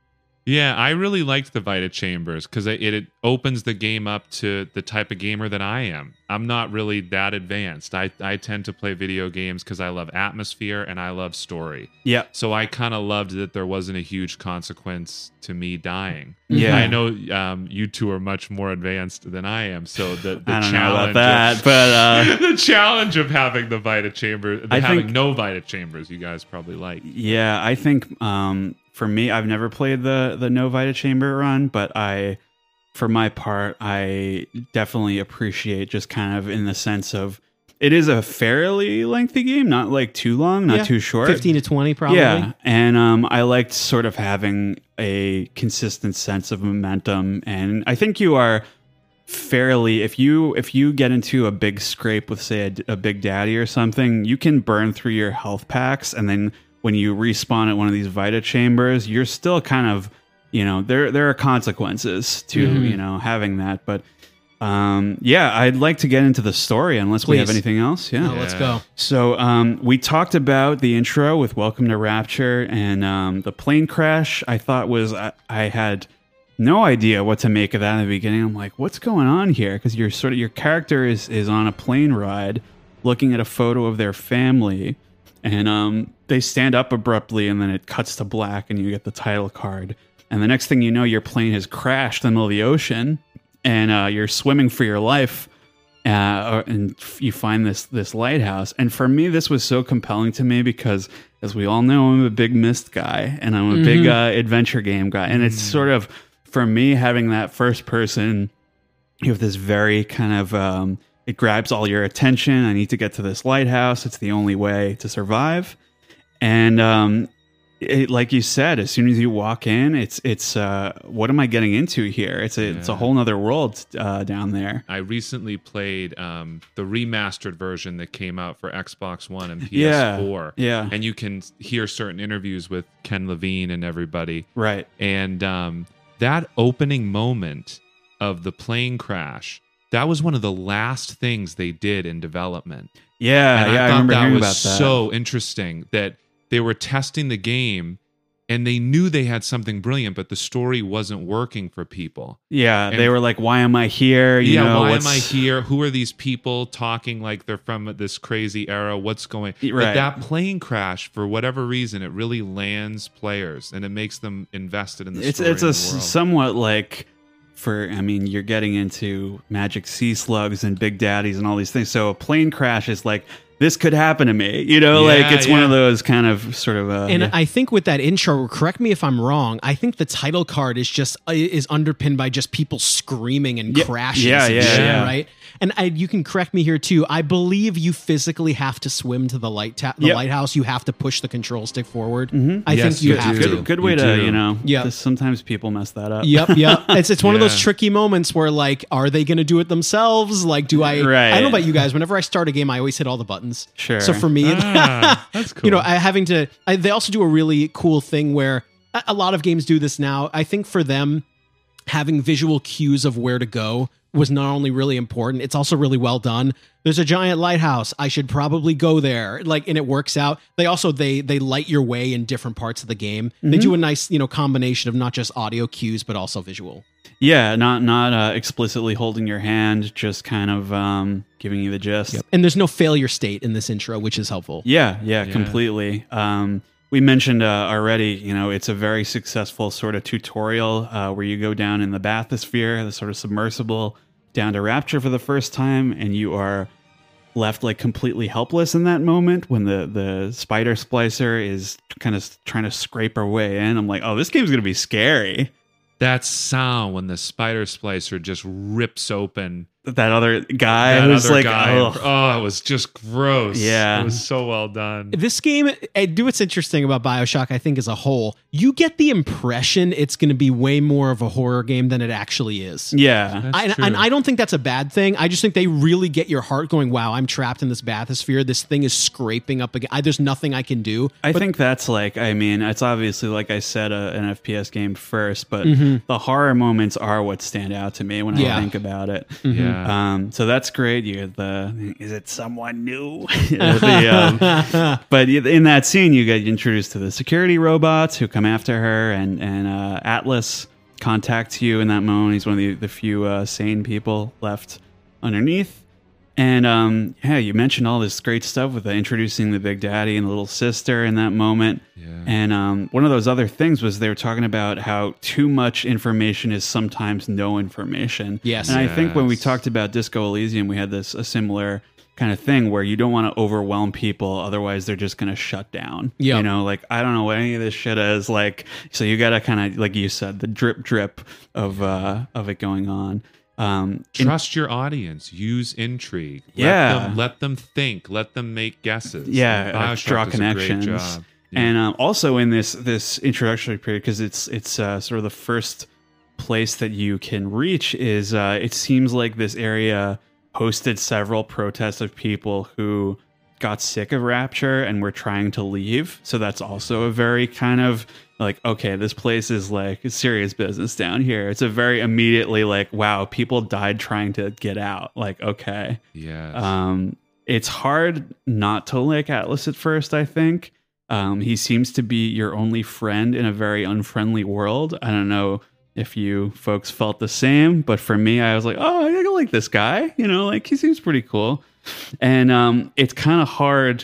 Yeah, I really liked the Vita Chambers because it, it opens the game up to the type of gamer that I am. I'm not really that advanced. I, I tend to play video games because I love atmosphere and I love story. Yeah. So I kind of loved that there wasn't a huge consequence to me dying. Yeah. I know um, you two are much more advanced than I am. So the, the I don't know challenge about that, of, but uh, the challenge of having the Vita Chamber, I having think- no Vita Chambers, you guys probably like. yeah, I think um, for me, I've never played the the no Vita Chamber run, but I, for my part, I definitely appreciate just kind of in the sense of it is a fairly lengthy game, not like too long, not Yeah, too short. fifteen to twenty probably. Yeah, and um, I liked sort of having a consistent sense of momentum, and I think you are fairly if you if you get into a big scrape with say a, a Big Daddy or something, you can burn through your health packs, and then when you respawn at one of these Vita Chambers, you're still kind of, you know, there there are consequences to Mhm. you know having that, but. Um, yeah, I'd like to get into the story unless we have Please. anything else. Yeah. No, let's go. So um, we talked about the intro with Welcome to Rapture, and um, the plane crash I thought was, I, I had no idea what to make of that in the beginning. I'm like, what's going on here? Because you're sort of, your character is, is on a plane ride looking at a photo of their family, and um, they stand up abruptly, and then it cuts to black, and you get the title card. And the next thing you know, your plane has crashed in the middle of the ocean, and uh, you're swimming for your life, uh, and you find this this lighthouse. And for me, this was so compelling to me because, as we all know, I'm a big Myst guy, and I'm a Mm-hmm. big uh, adventure game guy. And it's sort of, for me, having that first person, you have this very kind of, um, it grabs all your attention. I need to get to this lighthouse. It's the only way to survive. And um, it, like you said, as soon as you walk in, it's it's uh, what am I getting into here? It's a it's a Yeah. whole nother world uh, down there. I recently played um, the remastered version that came out for Xbox One and P S Yeah, four. yeah. And you can hear certain interviews with Ken Levine and everybody. Right. And um, that opening moment of the plane crash, that was one of the last things they did in development. Yeah, And yeah. I, thought remember that hearing was about that. so interesting that they were testing the game and they knew they had something brilliant, but the story wasn't working for people. yeah, and- they were like, "Why am I here?" You yeah, know, why what's- am I here? Who are these people talking like they're from this crazy era? What's going? Right. But that plane crash, for whatever reason, it really lands players and it makes them invested in the It's story. it's a and s- the world. somewhat like for I mean, you're getting into magic sea slugs and Big Daddies and all these things. So a plane crash is like, this could happen to me, you know, Yeah, like it's one yeah. of those kind of sort of. Uh, And yeah. I think with that intro, correct me if I'm wrong, I think the title card is just uh, is underpinned by just people screaming and Yeah, crashes yeah, and yeah, shit, yeah. right? And I, you can correct me here too. I believe you physically have to swim to the light ta- the Yep. lighthouse. You have to push the control stick forward. Mhm. I Yes, think you you have do. to. good, good way You to do. you know. Yeah. this- sometimes people mess that up. Yep, yep. It's it's one of those Yeah. tricky moments where like, are they going to do it themselves? Like, do I? Right. I don't know about you guys. Whenever I start a game, I always hit all the buttons. Sure. So for me, Ah, that's cool. you know, I having to. I, they also do a really cool thing where a, a lot of games do this now. I think for them, having visual cues of where to go was not only really important, it's also really well done. There's a giant lighthouse. I should probably go there. Like, and it works out. They also they they light your way in different parts of the game. They do a nice, you know, combination of not just audio cues but also visual. Yeah, not not uh, explicitly holding your hand, just kind of um, giving you the gist. And there's no failure state in this intro, which is helpful. Yeah, yeah, Yeah. completely. Um, we mentioned uh, already, you know, it's a very successful sort of tutorial uh, where you go down in the bathysphere, the sort of submersible, down to Rapture for the first time, and you are left like completely helpless in that moment when the the spider splicer is kind of trying to scrape her way in. I'm like, oh, this game's gonna be scary. that sound when the spider splicer just rips open That other guy that who's other like, guy. ugh. Oh, it was just gross. Yeah. It was so well done. This game, I do what's interesting about BioShock, I think, as a whole. You get the impression it's going to be way more of a horror game than it actually is. yeah. That's I, true. and I don't think that's a bad thing. I just think they really get your heart going, wow, I'm trapped in this bathysphere. This thing is scraping up again. I, there's nothing I can do. I think that's like, I mean, it's obviously, like I said, a, an F P S game first, but Mm-hmm. the horror moments are what stand out to me when Yeah. I think about it. Yeah. Yeah. Um, so that's great. You get the, is it someone new? the, um, but in that scene, you get introduced to the security robots who come after her, and, and uh, Atlas contacts you in that moment. He's one of the, the few uh, sane people left underneath. And um, yeah, you mentioned all this great stuff with the introducing the Big Daddy and the little sister in that moment. Yeah. And um, one of those other things was they were talking about how too much information is sometimes no information. Yes. And I think when we Yes. talked about Disco Elysium, we had this a similar kind of thing where you don't want to overwhelm people, otherwise they're just going to shut down. Yep. You know, like, I don't know what any of this shit is. Like, so you got to kind of, like you said, the drip drip of uh, of it going on. Um, in- Trust your audience. Use intrigue. Let Yeah. Them, let them think. Let them make guesses. Yeah, And uh, BioShock draw does a great connections. job. Yeah. And um, also in this this introductory period, because it's it's uh, sort of the first place that you can reach, is uh, it seems like this area hosted several protests of people who got sick of Rapture and were trying to leave. So that's also a very kind of like, okay, this place is like serious business down here. It's a very immediately like, wow, people died trying to get out. Like, okay. Yes. Um, it's hard not to like Atlas at first, I think. Um, he seems to be your only friend in a very unfriendly world. I don't know if you folks felt the same, but for me, I was like, oh, I like this guy. You know, like he seems pretty cool. And um, it's kind of hard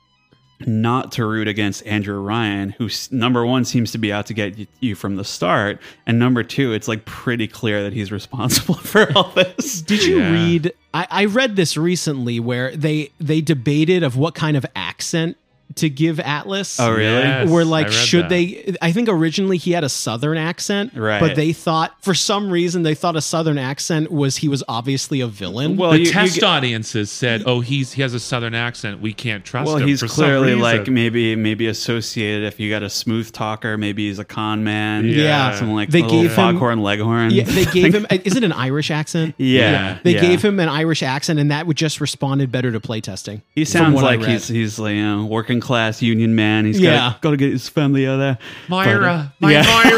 not to root against Andrew Ryan, who number one seems to be out to get you from the start, and number two, it's like pretty clear that he's responsible for all this. Did you Yeah. read? I, I read this recently where they they debated of what kind of accent to give Atlas. Oh, really? Yes, Where I like read should that. they? I think originally he had a Southern accent, Right. But they thought for some reason they thought a Southern accent was he was obviously a villain. Well, the you- you test get- audiences said, "Oh, he's he has a Southern accent. We can't trust Well, him." he's for some clearly reason." like maybe maybe associated. If you got a smooth talker, maybe he's a con man. Yeah. something like They a little gave him- foghorn leghorn. yeah, they gave him. Is it an Irish accent? Yeah, They yeah. gave him an Irish accent, and that would just responded better to playtesting. He from sounds what I like read. he's he's like, you know, working class union man. He's Yeah. got to get his family out of there. Myra, But, uh, my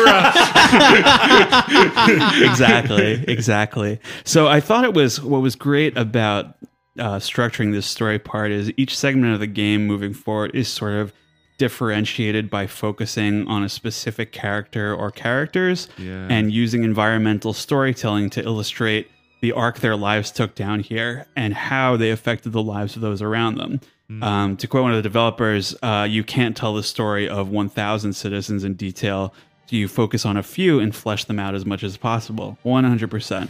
yeah. Myra. exactly, exactly. So I thought it was what was great about uh, structuring this story part is each segment of the game moving forward is sort of differentiated by focusing on a specific character or characters Yeah. and using environmental storytelling to illustrate the arc their lives took down here and how they affected the lives of those around them. Um, to quote one of the developers, uh, you can't tell the story of one thousand citizens in detail. You focus on a few and flesh them out as much as possible. one hundred percent.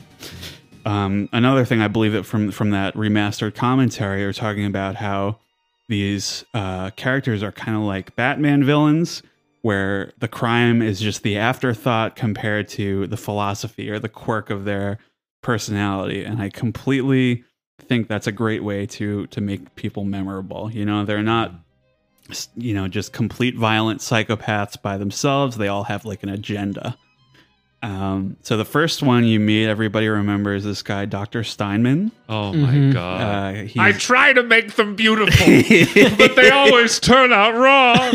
Um, another thing I believe that from, from that remastered commentary are talking about how these uh, characters are kind of like Batman villains, where the crime is just the afterthought compared to the philosophy or the quirk of their personality. And I completely think that's a great way to to make people memorable. You know, they're not, you know, just complete violent psychopaths by themselves. They all have like an agenda. Um, so the first one you meet, everybody remembers this guy, Doctor Steinman. Oh my Mhm. god! Uh, he's, I try to make them beautiful, but they always turn out wrong.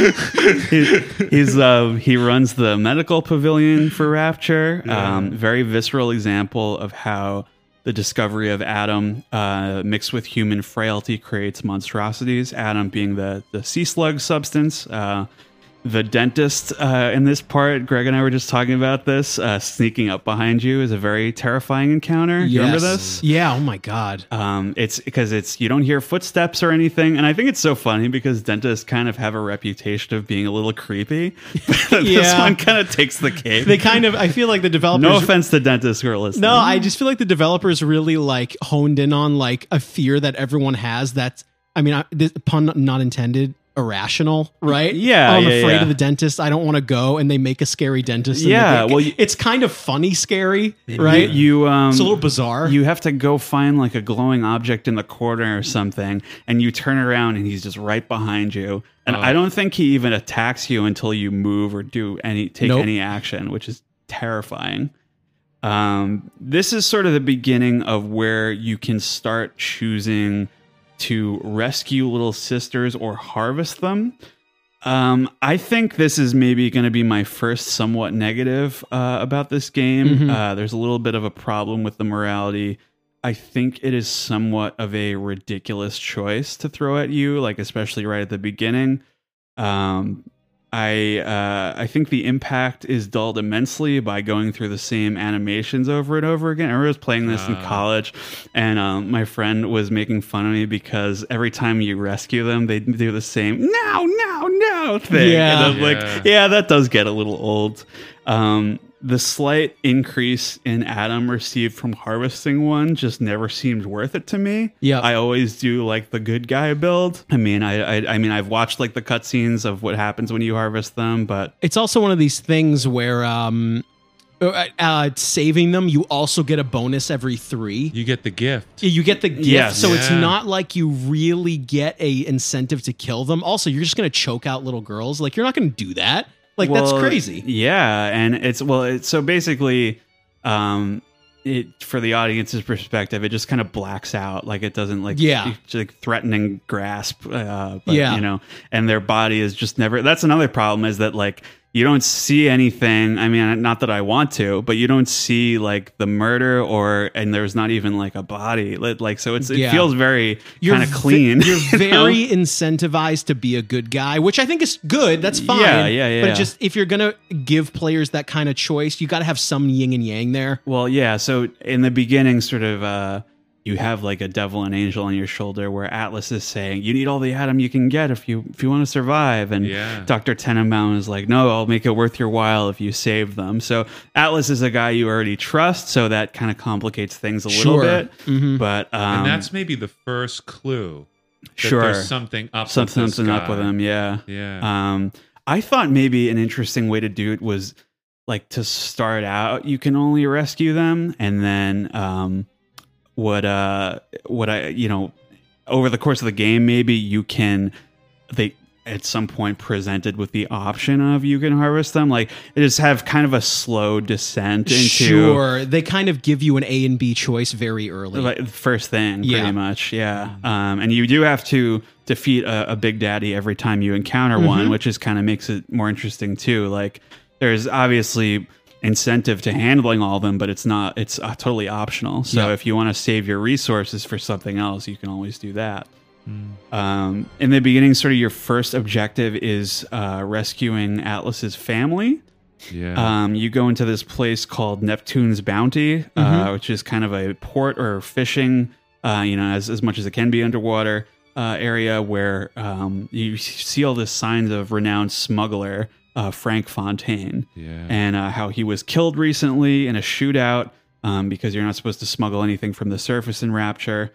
he, he's uh, he runs the medical pavilion for Rapture. Um, very visceral example of how the discovery of Adam uh, mixed with human frailty creates monstrosities. Adam being the the sea slug substance. Uh, the dentist uh, in this part, Greg and I were just talking about this. Uh, sneaking up behind you is a very terrifying encounter. You remember this? Yeah. Oh my god. Um, it's because it's you don't hear footsteps or anything, and I think it's so funny because dentists kind of have a reputation of being a little creepy. This Yeah. one kind of takes the cake. They kind of. I feel like the developers. No offense to dentists who are listening. No, I just feel like the developers really like honed in on like a fear that everyone has. That's, I mean, I, this, pun not intended, irrational, right? Yeah, Oh, I'm yeah, afraid yeah. of the dentist. I don't want to go, and they make a scary dentist. and Yeah, they- well, you- it's kind of funny, scary, right? You um, it's a little bizarre. You have to go find like a glowing object in the corner or something, and you turn around and he's just right behind you. And Oh. I don't think he even attacks you until you move or do any take Nope. any action, which is terrifying. Um, this is sort of the beginning of where you can start choosing to rescue little sisters or harvest them. Um, I think this is maybe going to be my first somewhat negative uh, about this game. Mhm. Uh, there's a little bit of a problem with the morality I think it is somewhat of a ridiculous choice to throw at you, like especially right at the beginning. Um, I uh, I think the impact is dulled immensely by going through the same animations over and over again. I remember I was playing this uh. in college, and um, my friend was making fun of me because every time you rescue them, they do the same "no, no, no" thing. Yeah, and I'm yeah. like, yeah, that does get a little old. Um, the slight increase in Adam received from harvesting one just never seemed worth it to me. Yeah, I always do like the good guy build. I mean, I, I, I mean, I've watched like the cutscenes of what happens when you harvest them, but it's also one of these things where um, uh, uh, saving them, you also get a bonus every three. You get the gift. You get the gift, Yes. so it's Yeah. not like you really get a incentive to kill them. Also, you're just going to choke out little girls. Like, you're not going to do that. Like, that's Well, crazy. Yeah, and it's well, it's so basically, um, it for the audience's perspective, it just kind of blacks out, like it doesn't like Yeah. it's like threatening grasp, uh, but, Yeah. you know, and their body is just never. That's another problem is that like you don't see anything. I mean, not that I want to, but you don't see like the murder or and there's not even like a body, like so it's it Yeah. feels very You're kind of ve- clean. you're you know? very incentivized to be a good guy, which I think is good. That's fine. Yeah, yeah, yeah. But just if you're gonna give players that kind of choice, you got to have some yin and yang there. Well, yeah. So in the beginning, sort of, uh, you have like a devil and angel on your shoulder, where Atlas is saying, "You need all the Adam you can get if you if you want to survive." And Yeah. Doctor Tenenbaum is like, "No, I'll make it worth your while if you save them." So Atlas is a guy you already trust, so that kind of complicates things a Sure. little bit. Mhm. But um, And that's maybe the first clue that sure there's something up something with this something up guy. with him. Yeah. Yeah. Um, I thought maybe an interesting way to do it was like to start out, you can only rescue them, and then um, what uh, what I you know over the course of the game, maybe you can they at some point presented with the option of you can harvest them, like just have kind of a slow descent into Sure, they kind of give you an A and B choice very early. like the first thing, Yeah. pretty much, yeah. Um, and you do have to defeat a, a big daddy every time you encounter one, Mhm. which is kind of makes it more interesting too. Like, there's obviously incentive to handling all of them, but it's not. It's uh, totally optional. So Yeah. if you want to save your resources for something else, you can always do that. Um, in the beginning, sort of your first objective is uh, rescuing Atlas's family. Yeah. Um, you go into this place called Neptune's Bounty, uh, Mhm. which is kind of a port or fishing, uh, you know, as, as much as it can be underwater uh, area where um, you see all the signs of renowned smuggler uh, Frank Fontaine, yeah. and uh, how he was killed recently in a shootout um, because you're not supposed to smuggle anything from the surface in Rapture.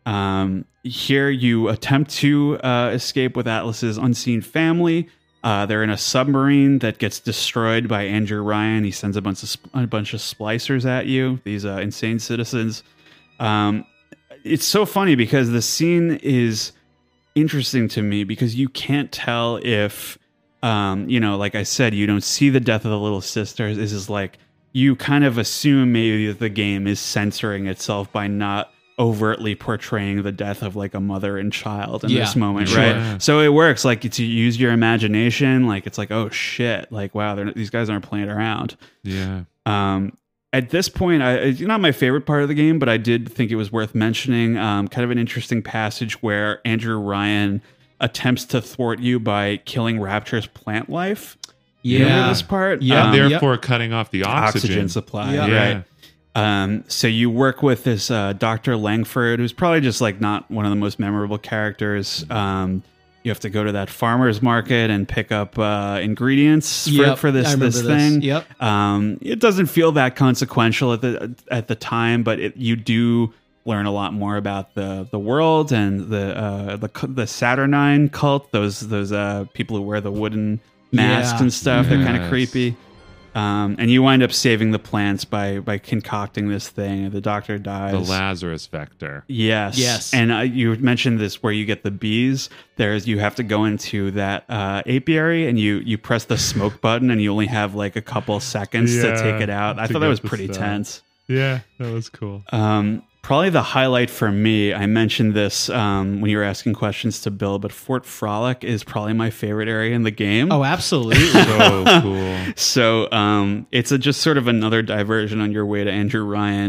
Um, here you attempt to uh, escape with Atlas's unseen family. Uh, they're in a submarine that gets destroyed by Andrew Ryan. He sends a bunch of sp- a bunch of splicers at you. These uh, insane citizens. Um, it's so funny because the scene is interesting to me because you can't tell if, um, you know, like I said, you don't see the death of the little sisters. This is like you kind of assume maybe that the game is censoring itself by not overtly portraying the death of like a mother and child in Yeah, this moment, sure. right? So it works like to use your imagination. Like it's like, oh shit, like wow, they're, these guys aren't playing around. yeah. Um, at this point, I, it's not my favorite part of the game, but I did think it was worth mentioning. Um, kind of an interesting passage where Andrew Ryan attempts to thwart you by killing Rapture's plant life. You remember Yeah. this part? Yeah. Um, and yep. therefore cutting off the oxygen. oxygen. supply, Yeah. Yeah. right? Um, so you work with this uh, Doctor Langford, who's probably just like not one of the most memorable characters. Um, you have to go to that farmer's market and pick up uh, ingredients for, Yep, for I this remember this this. thing. Yep. Um, it doesn't feel that consequential at the at the time, but it, you do learn a lot more about the the world and the uh, the the Saturnine cult. Those those uh, people who wear the wooden masks Yeah. and stuff. They're kind of Yes. creepy. Um, and you wind up saving the plants by by concocting this thing. The doctor dies. The Lazarus vector. Yes. Yes. And uh, you mentioned this where you get the bees. There's you have to go into that uh, apiary and you you press the smoke button and you only have like a couple seconds Yeah, to take it out. I to thought that get was the pretty stuff. tense. Yeah, that was cool. Um, probably the highlight for me, I mentioned this um, when you were asking questions to Bill, but Fort Frolic is probably my favorite area in the game. Oh, absolutely. So cool. So um, it's a, just sort of another diversion on your way to Andrew Ryan.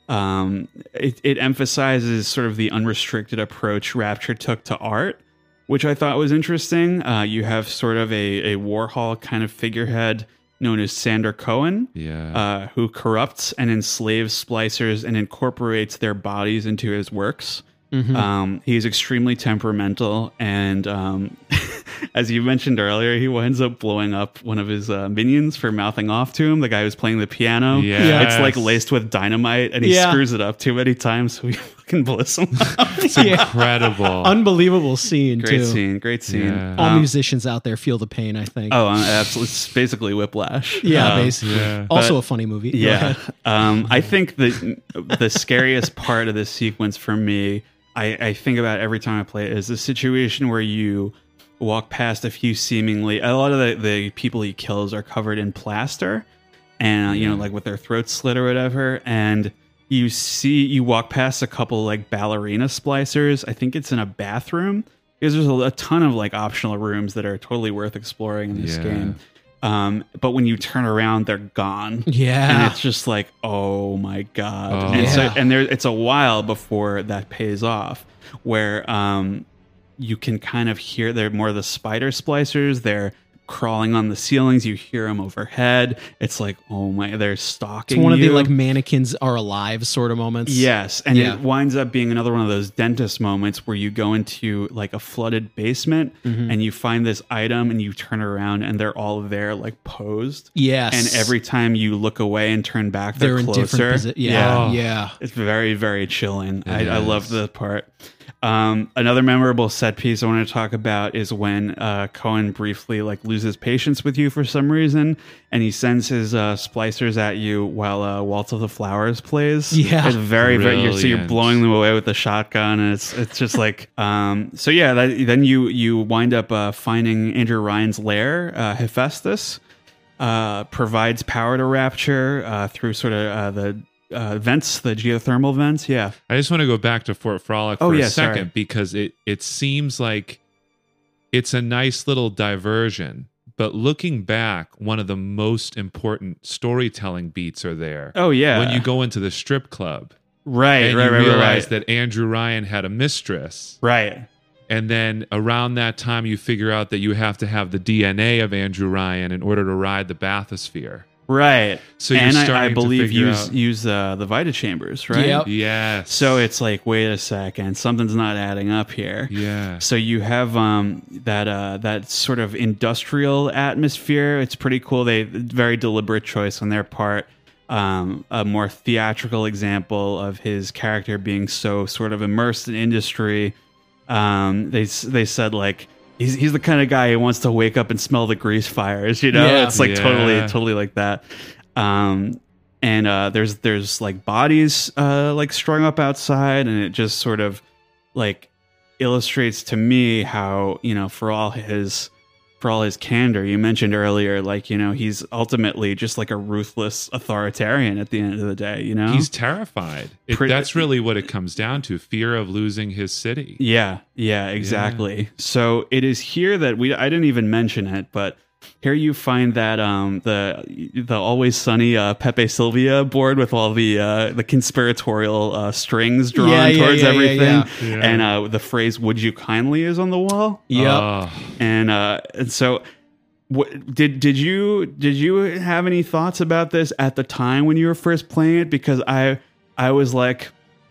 um, it, it emphasizes sort of the unrestricted approach Rapture took to art, which I thought was interesting. Uh, you have sort of a, a Warhol kind of figurehead known as Sander Cohen, Yeah. uh, who corrupts and enslaves splicers and incorporates their bodies into his works. Mhm. Um, he's extremely temperamental, and um, as you mentioned earlier, he winds up blowing up one of his uh, minions for mouthing off to him. The guy who's playing the piano. Yes. It's like laced with dynamite, and he Yeah. screws it up too many times, so he fucking blows him up. It's Yeah. incredible. Unbelievable scene, Great too. scene, great scene. Yeah. All Um, musicians out there feel the pain, I think. Oh, uh, absolutely. It's basically Whiplash. yeah, Um, basically. yeah. Also But- a funny movie. Go Yeah. ahead. um, I think the the scariest part of this sequence for me, I, I think about every time I play it, is the situation where you walk past a few seemingly, a lot of the, the people he kills are covered in plaster and, you know, like with their throats slit or whatever. And you see, you walk past a couple like ballerina splicers. I think it's in a bathroom because there's a, a ton of like optional rooms that are totally worth exploring in this Yeah. game. Um, but when you turn around, they're gone. Yeah. And it's just like, oh my god! Oh. And so, Yeah. and there, it's a while before that pays off, where um, you can kind of hear they're more the spider splicers. They're crawling on the ceilings. You hear them overhead. It's like, oh my, they're stalking. It's one of the you. like mannequins are alive sort of moments. Yes, and Yeah. it winds up being another one of those dentist moments where you go into like a flooded basement Mm-hmm. and you find this item and you turn around and they're all there like posed. Yes. And every time you look away and turn back, they're, they're in closer. different positions. Yeah. Yeah. Yeah. It's very, very chilling. I, It I love is. the part. Um, another memorable set piece I want to talk about is when uh, Cohen briefly like loses patience with you for some reason, and he sends his uh, splicers at you while uh, Waltz of the Flowers plays. Yeah. It's very, very. You're, so you're Brilliant. blowing them away with the shotgun, and it's it's just like. Um, so yeah, that, then you you wind up uh, finding Andrew Ryan's lair, uh, Hephaestus. Uh, provides power to Rapture uh, through sort of uh, the uh, vents, the geothermal vents. Yeah. I just want to go back to Fort Frolic for Oh, a yeah, second sorry. because it it seems like it's a nice little diversion. But looking back, one of the most important storytelling beats are there. Oh yeah. When you go into the strip club right, and right, you right, right, realize right. that Andrew Ryan had a mistress. Right. And then around that time, you figure out that you have to have the D N A of Andrew Ryan in order to ride the bathysphere. Right. So you're and I, starting I to believe figure use out- use uh, the Vita chambers, right? Yep. Yes. So it's like, wait a second, something's not adding up here. Yeah. So you have um, that uh, that sort of industrial atmosphere. It's pretty cool. They very deliberate choice on their part. Um, a more theatrical example of his character being so sort of immersed in industry. Um, they they said like he's he's the kind of guy who wants to wake up and smell the grease fires. You know, Yeah. it's like Yeah. totally totally like that. Um, and uh, there's there's like bodies uh, like strung up outside, and it just sort of like illustrates to me how, you know, for all his for all his candor, you mentioned earlier, like, you know, he's ultimately just like a ruthless authoritarian at the end of the day, you know? He's terrified. It, Pretty- that's really what it comes down to, fear of losing his city. Yeah, yeah, exactly. So it is here that we I didn't even mention it, but here you find that um the the Always Sunny uh, Pepe Sylvia board with all the uh, the conspiratorial uh, strings drawn Yeah, yeah, towards yeah, yeah, everything, yeah. Yeah. and uh, the phrase "Would you kindly" is on the wall. Yep. Oh, And uh, and so, what, did did you did you have any thoughts about this at the time when you were first playing it? Because I I was like,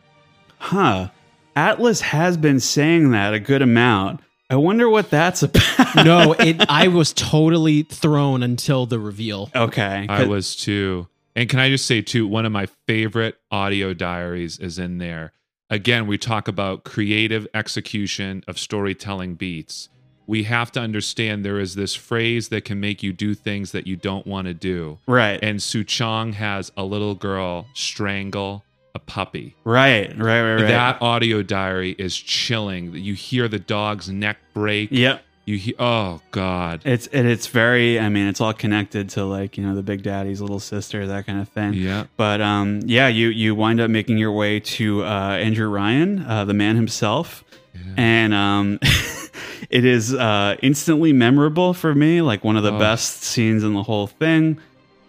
huh, Atlas has been saying that a good amount. I wonder what that's about. No, it. I was totally thrown until the reveal. Okay. I was too. And can I just say too, one of my favorite audio diaries is in there. Again, we talk about creative execution of storytelling beats. We have to understand there is this phrase that can make you do things that you don't want to do. Right. And Su Chong has a little girl strangle a puppy. right. Right. Right. Right. That audio diary is chilling. You hear the dog's neck break. Yep. You hear, oh God. It's and it's very. I mean, it's all connected to like, you know, the Big Daddy's little sister, that kind of thing. Yeah. But um, yeah, you you wind up making your way to uh, Andrew Ryan, uh, the man himself, and um, it is uh, instantly memorable for me. Like one of the Oh. best scenes in the whole thing.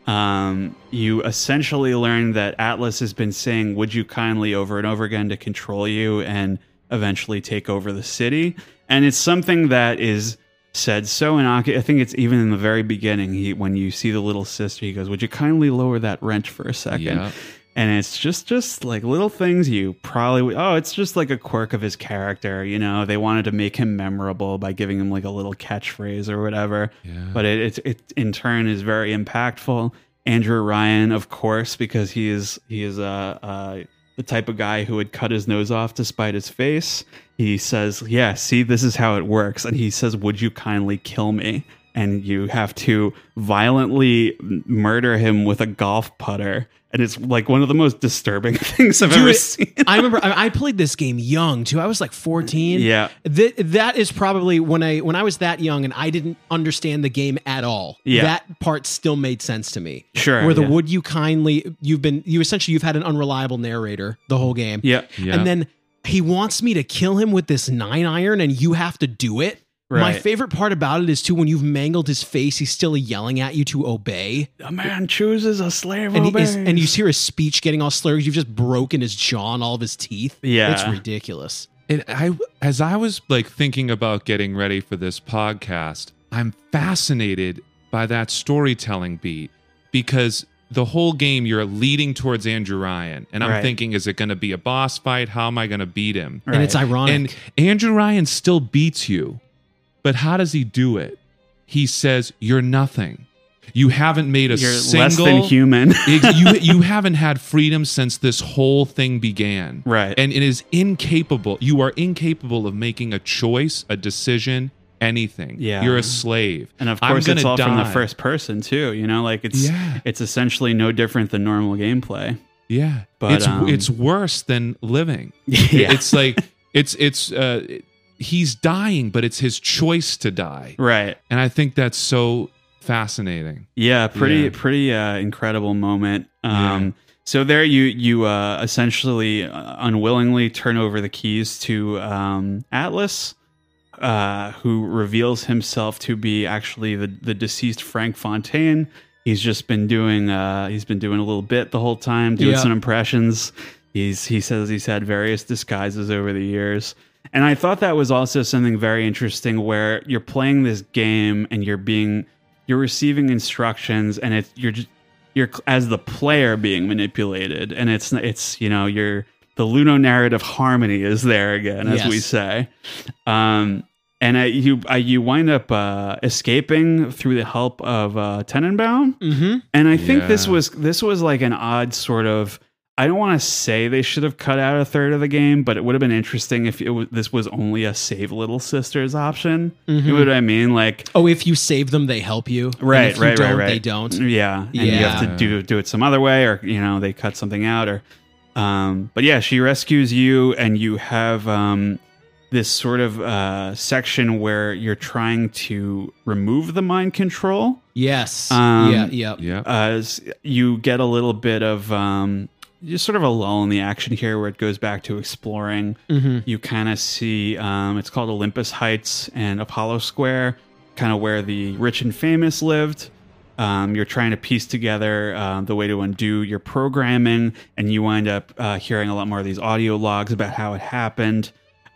Um, you essentially learn that Atlas has been saying, "Would you kindly," over and over again to control you and eventually take over the city. And it's something that is said so innocuous. I think it's even in the very beginning, he, when you see the little sister, he goes, "Would you kindly lower that wrench for a second?" Yeah. And it's just, just like little things you probably, oh, it's just like a quirk of his character. You know, they wanted to make him memorable by giving him like a little catchphrase or whatever. Yeah. But it, it, it in turn is very impactful. Andrew Ryan, of course, because he is, he is uh, uh, the type of guy who would cut his nose off to spite his face. He says, "Yeah, see, this is how it works." And he says, "Would you kindly kill me?" And you have to violently murder him with a golf putter. And it's like one of the most disturbing things I've Dude, ever seen. I remember I I played this game young too. I was like fourteen. Yeah. That that is probably when I when I was that young and I didn't understand the game at all. Yeah. That part still made sense to me. Sure, Where the yeah. "would you kindly," you've been you essentially you've had an unreliable narrator the whole game. Yeah. Yeah. And then he wants me to kill him with this nine iron and you have to do it. My Right. favorite part about it is too when you've mangled his face, he's still yelling at you to obey. A man chooses, a slave And, he obeys. is, and you hear his speech getting all slurred. You've just broken his jaw and all of his teeth. Yeah. It's ridiculous. And I, as I was like thinking about getting ready for this podcast, I'm fascinated by that storytelling beat because the whole game you're leading towards Andrew Ryan, and I'm Right. thinking, is it going to be a boss fight? How am I going to beat him? Right. And it's ironic. And Andrew Ryan still beats you, but how does he do it? He says, "You're nothing. You haven't made a You're single less than human." Ex- you you haven't had freedom since this whole thing began. Right. And it is incapable. You are incapable of making a choice, a decision, anything. Yeah. You're a slave. And of I'm course, it's gonna all from the die. first person too. You know, like it's Yeah. it's essentially no different than normal gameplay. Yeah. But, it's um, it's worse than living. Yeah. It's like it's it's uh he's dying, but it's his choice to die. Right. And I think that's so fascinating. Yeah. Pretty Yeah. pretty uh, incredible moment. Um, Yeah. So there, you you uh, essentially uh, unwillingly turn over the keys to um, Atlas, uh, who reveals himself to be actually the the deceased Frank Fontaine. He's just been doing uh, he's been doing a little bit the whole time, doing Yeah. some impressions. He's he says he's had various disguises over the years. And I thought that was also something very interesting, where you're playing this game and you're being you're receiving instructions, and it's you're just you're as the player being manipulated, and it's it's you know you're the ludonarrative harmony is there again, as we Yes. say. Um, and uh, you uh, you wind up uh, escaping through the help of uh, Tenenbaum, Mm-hmm. and I think this Yeah. was this was like an odd sort of. I don't want to say they should have cut out a third of the game, but it would have been interesting if it was, this was only a save little sisters option. You know what I mean? Like, Oh, if you save them, they help you. And right, if you right, don't, right, right. They don't. Yeah, and you have Yeah. to do do it some other way, or you know, they cut something out, or. Um, but yeah, she rescues you, and you have um, this sort of uh, section where you're trying to remove the mind control. Yes. Um, yeah. Yeah. Yeah. As you get a little bit of um, just sort of a lull in the action here, where it goes back to exploring. Mm-hmm. You kind of see um, it's called Olympus Heights and Apollo Square, kind of where the rich and famous lived. Um, you're trying to piece together uh, the way to undo your programming, and you wind up uh, hearing a lot more of these audio logs about how it happened,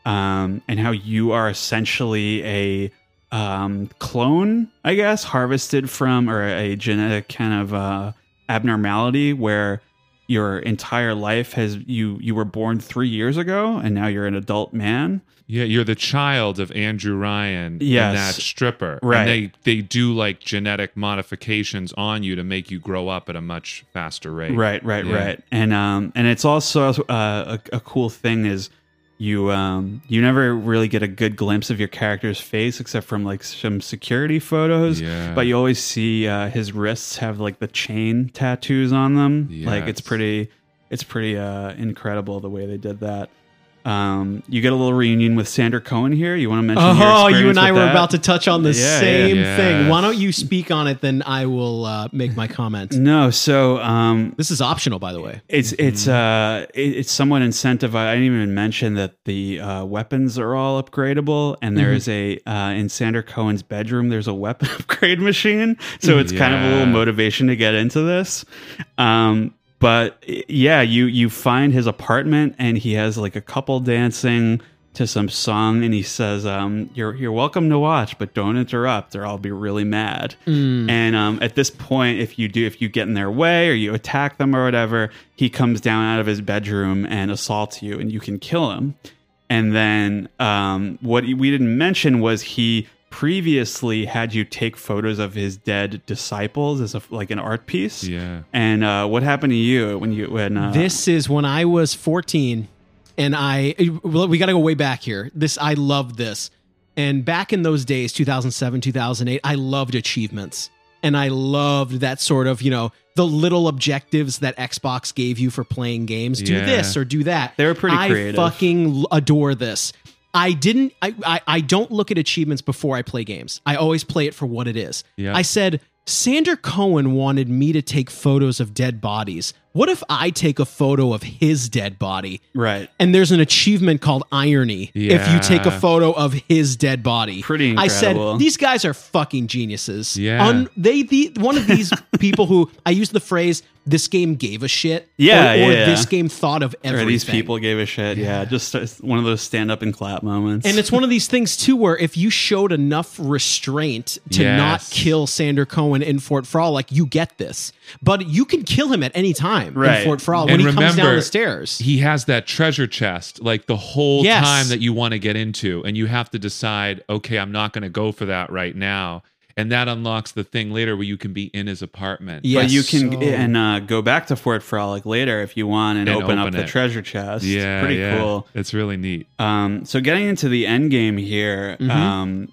um, and how you are essentially a um, clone, I guess, harvested from, or a genetic kind of uh, abnormality where your entire life has you you were born three years ago, and now you're an adult man. Yeah, you're the child of Andrew Ryan Yes. and that stripper. Right. And they, they do like genetic modifications on you to make you grow up at a much faster rate. Right, right, Yeah. right. And um, and it's also uh, a, a cool thing is you um, you never really get a good glimpse of your character's face except from like some security photos. Yeah. But you always see uh, his wrists have like the chain tattoos on them. Like it's Yes. pretty, it's pretty uh, incredible the way they did that. Um, you get a little reunion with Sander Cohen here. You want to mention? your Oh, experience you and I with were that? about to touch on the Yeah, same yeah. thing. Why Yes. don't you speak on it? Then I will uh, make my comment. No, so um, This is optional, by the way. it's it's uh it, it's somewhat incentivized. I didn't even mention that the uh, weapons are all upgradable, and there is a uh, in Sander Cohen's bedroom. There's a weapon upgrade machine, so it's kind of a little Yeah. motivation to get into this. Um, but yeah, you you find his apartment, and he has like a couple dancing to some song, and he says, um, "You're you're welcome to watch, but don't interrupt, or I'll be really mad." And um, at this point, if you do, if you get in their way or you attack them or whatever, he comes down out of his bedroom and assaults you, and you can kill him. And then um, what we didn't mention was he previously had you take photos of his dead disciples as a, like an art piece. Yeah. And uh, what happened to you when you when uh, This is when I was fourteen, and I well, we got to go way back here. This I loved this, and back in those days, two thousand seven, two thousand eight, I loved achievements, and I loved that sort of, you know, the little objectives that Xbox gave you for playing games. Do Yeah. this or do that. They were pretty I creative. fucking adore this. I didn't. I, I I don't look at achievements before I play games. I always play it for what it is. Yeah. I said, Sander Cohen wanted me to take photos of dead bodies. What if I take a photo of his dead body? right? And there's an achievement called irony if you take a Yeah. photo of his dead body. Pretty I incredible. said, these guys are fucking geniuses. Yeah. Un- they the one of these people who I use the phrase, this game gave a shit. Yeah, or, or yeah, yeah. this game thought of everything. Or these people gave a shit. Yeah, just uh, one of those stand up and clap moments. And it's one of these things too, where if you showed enough restraint to Yes. not kill Sander Cohen in Fort Frall, like you get this, but you can kill him at any time Right. in Fort Frall when And he comes down remember, the stairs. He has that treasure chest like the whole Yes. time that you want to get into, and you have to decide, okay, I'm not going to go for that right now. And that unlocks the thing later where you can be in his apartment. Yeah. but you Yes, can so- and uh, go back to Fort Frolic later if you want and, And open, up open the it. treasure chest. Yeah, pretty yeah. cool. It's really neat. Um, so getting into the end game here, Mhm. um,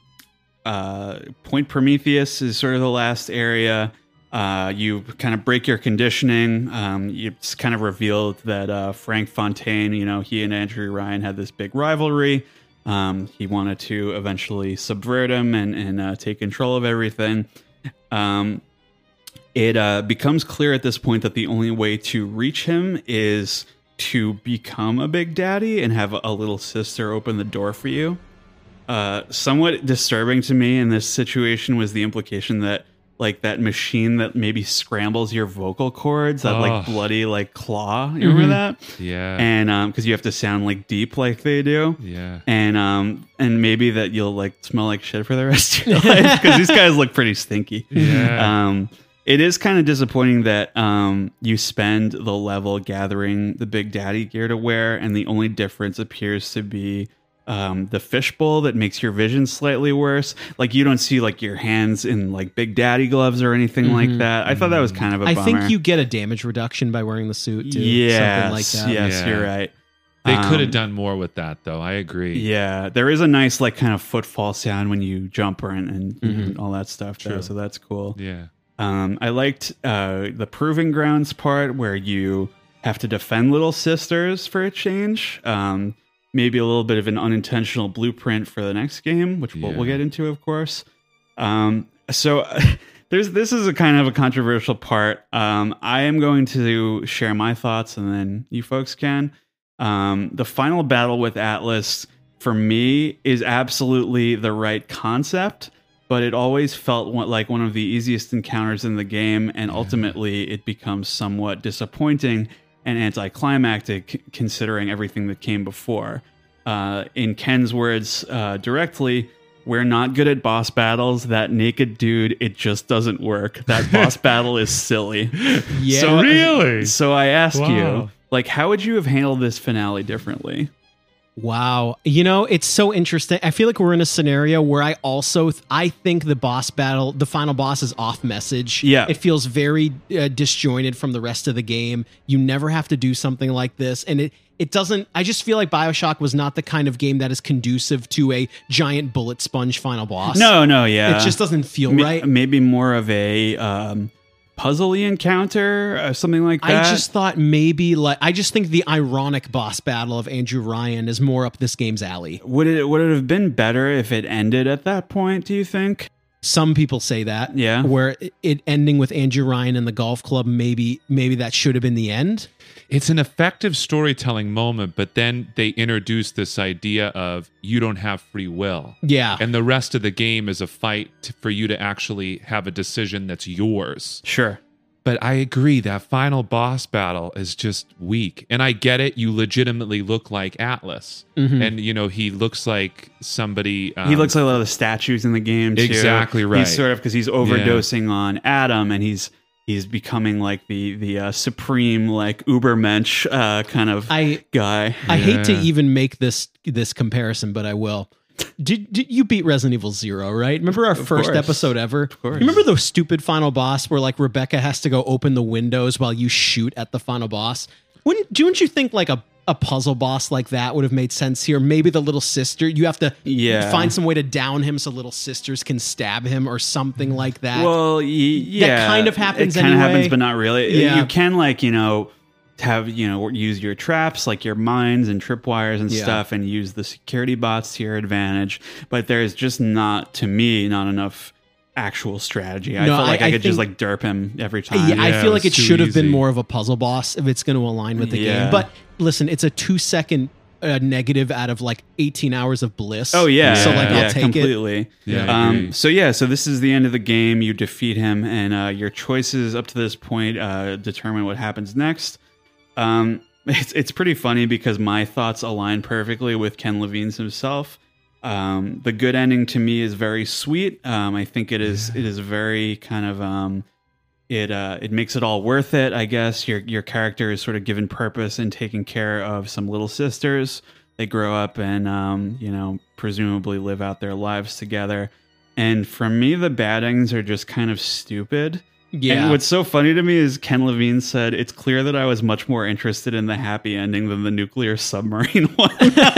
uh, Point Prometheus is sort of the last area. Uh, you kind of break your conditioning. Um, it's kind of revealed that uh, Frank Fontaine, you know, he and Andrew Ryan had this big rivalry. Um, he wanted to eventually subvert him and, and uh, take control of everything. Um, it uh, becomes clear at this point that the only way to reach him is to become a big daddy and have a little sister open the door for you. Uh, somewhat disturbing to me in this situation was the implication that like that machine that maybe scrambles your vocal cords, that like Ugh. bloody like claw. You remember that? Yeah. And um, because you have to sound like deep like they do. yeah. And um and maybe that you'll like smell like shit for the rest of your life because these guys look pretty stinky. Yeah. Um, it is kind of disappointing that um you spend the level gathering the Big Daddy gear to wear, and the only difference appears to be um the fishbowl that makes your vision slightly worse. Like you don't see like your hands in like Big Daddy gloves or anything like that. I thought that was kind of a I bummer. think you get a damage reduction by wearing the suit too. yes, Something like that. yes, Yeah. you're right. They Um, could have done more with that, though. I agree. Yeah, there is a nice like kind of footfall sound when you jump or and, and, Mm-hmm. and all that stuff. Though, True. so that's cool. Yeah. Um, I liked uh, the proving grounds part where you have to defend little sisters for a change. Um, maybe a little bit of an unintentional blueprint for the next game, which we'll, we'll Yeah. get into, of course. Um, so there's this is a kind of a controversial part. Um, I am going to share my thoughts, and then you folks can. Um, the final battle with Atlas for me is absolutely the right concept, but it always felt one- like one of the easiest encounters in the game, and ultimately it becomes somewhat disappointing and anticlimactic c- considering everything that came before. Uh, in Ken's words uh, directly, we're not good at boss battles. That naked dude, it just doesn't work. That boss battle is silly. Yeah. So, Really? So I ask Wow. you, like, how would you have handled this finale differently? Wow. You know, it's so interesting. I feel like we're in a scenario where I also th- I think the boss battle, the final boss is off message. Yeah. It feels very uh, disjointed from the rest of the game. You never have to do something like this, and it it doesn't I just feel like BioShock was not the kind of game that is conducive to a giant bullet sponge final boss. No, no, yeah. It just doesn't feel Ma- right. Maybe more of a um, puzzly encounter, uh, something like that. I just thought maybe like I just think the ironic boss battle of Andrew Ryan is more up this game's alley. Would it would it have been better if it ended at that point, do you think? Some people say that. Yeah. Where it ending with Andrew Ryan and the golf club, maybe maybe that should have been the end. It's an effective storytelling moment, but then they introduce this idea of you don't have free will. Yeah. And the rest of the game is a fight to, for you to actually have a decision that's yours. Sure. But I agree, that final boss battle is just weak. And I get it, you legitimately look like Atlas. Mm-hmm. And, you know, he looks like somebody... Um, He looks like a lot of the statues in the game, too. Exactly right. He's sort of, because he's overdosing yeah. on Adam, and he's he's becoming like the the uh, supreme, like, Ubermensch uh, kind of I, guy. I yeah. hate to even make this this comparison, but I will. Did, did you beat Resident Evil Zero, right? Remember our Of first course. episode ever? Of course. You remember the stupid final boss where like Rebecca has to go open the windows while you shoot at the final boss? Wouldn't, don't you think like a, a puzzle boss like that would have made sense here? Maybe the little sister, you have to Yeah. find some way to down him so little sisters can stab him or something like that. Well, y- yeah. kind of happens It kind of anyway. happens, but not really. Yeah. You can, like, you know... have, you know, use your traps like your mines and tripwires and Yeah. stuff, and use the security bots to your advantage, but there's just not, to me, not enough actual strategy. I No, feel like I, I- I could just think- like derp him every time. Yeah, I Yeah, feel it like was it too should have been easy. more of a puzzle boss if it's going to align with the Yeah. game. But listen, it's a two second uh, negative out of like eighteen hours of bliss. Oh yeah, So like yeah, I'll take it. completely. Yeah, I agree. Um, so yeah, so this is the end of the game. You defeat him, and uh, your choices up to this point uh, determine what happens next. Um, it's it's pretty funny because my thoughts align perfectly with Ken Levine's himself. Um, the good ending to me is very sweet. Um, I think it is it is very kind of um, it uh, it makes it all worth it. I guess your your character is sort of given purpose and taking care of some little sisters. They grow up and um, you know, presumably live out their lives together. And for me, the bad endings are just kind of stupid. Yeah. And what's so funny to me is Ken Levine said, it's clear that I was much more interested in the happy ending than the nuclear submarine one.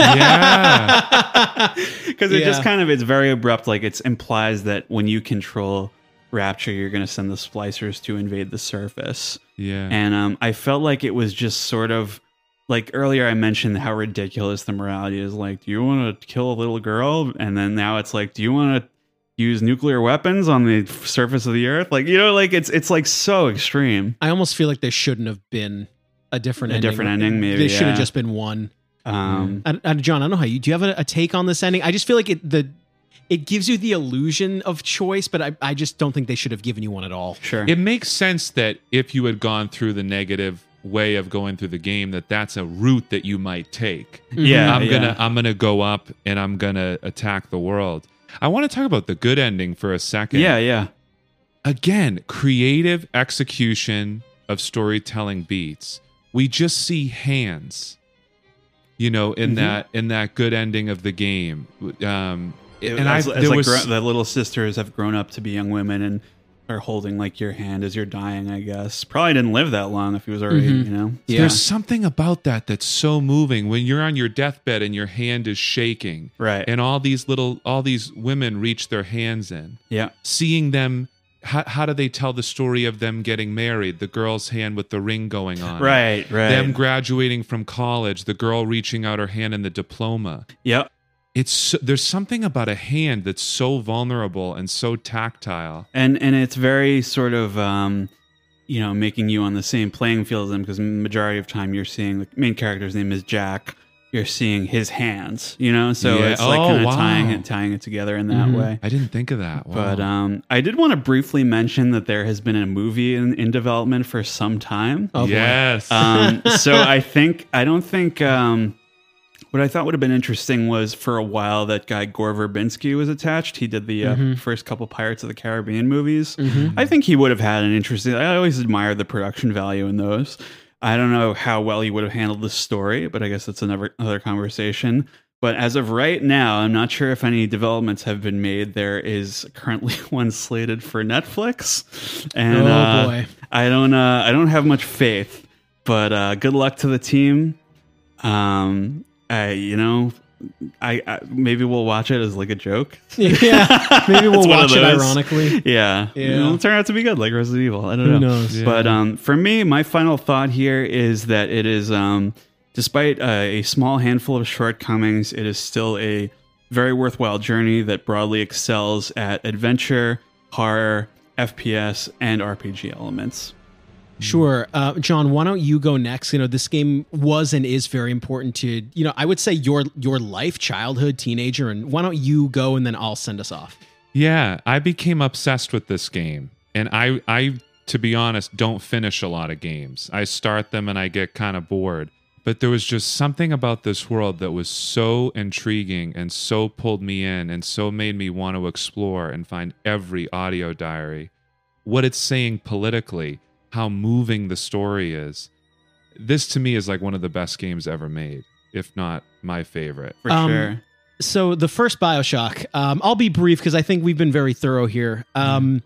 Yeah. Because it just Yeah. kind of, it's very abrupt. Like it implies that when you control Rapture, you're going to send the splicers to invade the surface. Yeah. And um, I felt like it was just sort of, like earlier I mentioned how ridiculous the morality is. Like, do you want to kill a little girl? And then now it's like, do you want to use nuclear weapons on the surface of the earth? Like, you know, like it's it's like so extreme. I almost feel like there shouldn't have been a different A ending. different ending, maybe, There should have yeah. just been one. Um, I, I, John, I don't know how you do. You have a, a take on this ending? I just feel like it the it gives you the illusion of choice, but I, I just don't think they should have given you one at all. Sure. It makes sense that if you had gone through the negative way of going through the game, that that's a route that you might take. yeah, I'm yeah. gonna I'm gonna go up and I'm gonna attack the world. I want to talk about the good ending for a second. Yeah, yeah. Again, creative execution of storytelling beats. We just see hands, you know, in Mhm. that in that good ending of the game. Um, and as, I as there like was gro- the little sisters have grown up to be young women and are holding like your hand as you're dying, I guess. Probably didn't live that long if he was already, Mhm. you know. Yeah. There's something about that that's so moving when you're on your deathbed and your hand is shaking, Right. and all these little all these women reach their hands in. Yeah. Seeing them, how, how do they tell the story of them getting married? The girl's hand with the ring going on, it. Right, right. Them graduating from college, the girl reaching out her hand in the diploma. Yep. It's so, there's something about a hand that's so vulnerable and so tactile. And and it's very sort of um you know, making you on the same playing field as them, because majority of time you're seeing the main character's name is Jack. You're seeing his hands, you know, so Yeah. it's like Oh, kind of wow. tying it tying it together in that Mhm. way. I didn't think of that. Wow. But um, I did want to briefly mention that there has been a movie in, in development for some time. Oh, boy. yes. Um, so I think I don't think um, what I thought would have been interesting was for a while that guy Gore Verbinski was attached. He did the uh, Mhm. first couple Pirates of the Caribbean movies. Mhm. I think he would have had an interesting. I always admired the production value in those. I don't know how well he would have handled the story, but I guess that's another another conversation. But as of right now, I'm not sure if any developments have been made. There is currently one slated for Netflix, and Oh, uh, boy. I don't uh, I don't have much faith. But uh, good luck to the team. Um, I, you know, I, I maybe we'll watch it as like a joke. Yeah, maybe we'll It's one of watch it those. ironically. Yeah, Yeah. it'll turn out to be good, like Resident Evil. I don't Who know. knows? Yeah. But um, for me, my final thought here is that it is, um, despite uh, a small handful of shortcomings, it is still a very worthwhile journey that broadly excels at adventure, horror, F P S, and R P G elements. Sure. Uh, John, why don't you go next? You know, this game was and is very important to, you know, I would say your your life, childhood, teenager, and why don't you go and then I'll send us off. Yeah, I became obsessed with this game. And I, I, to be honest, don't finish a lot of games. I start them and I get kind of bored. But there was just something about this world that was so intriguing and so pulled me in and so made me want to explore and find every audio diary, what it's saying politically, how moving the story is. This to me is like one of the best games ever made, if not my favorite. For Um, sure. So the first BioShock, um, I'll be brief because I think we've been very thorough here. Um,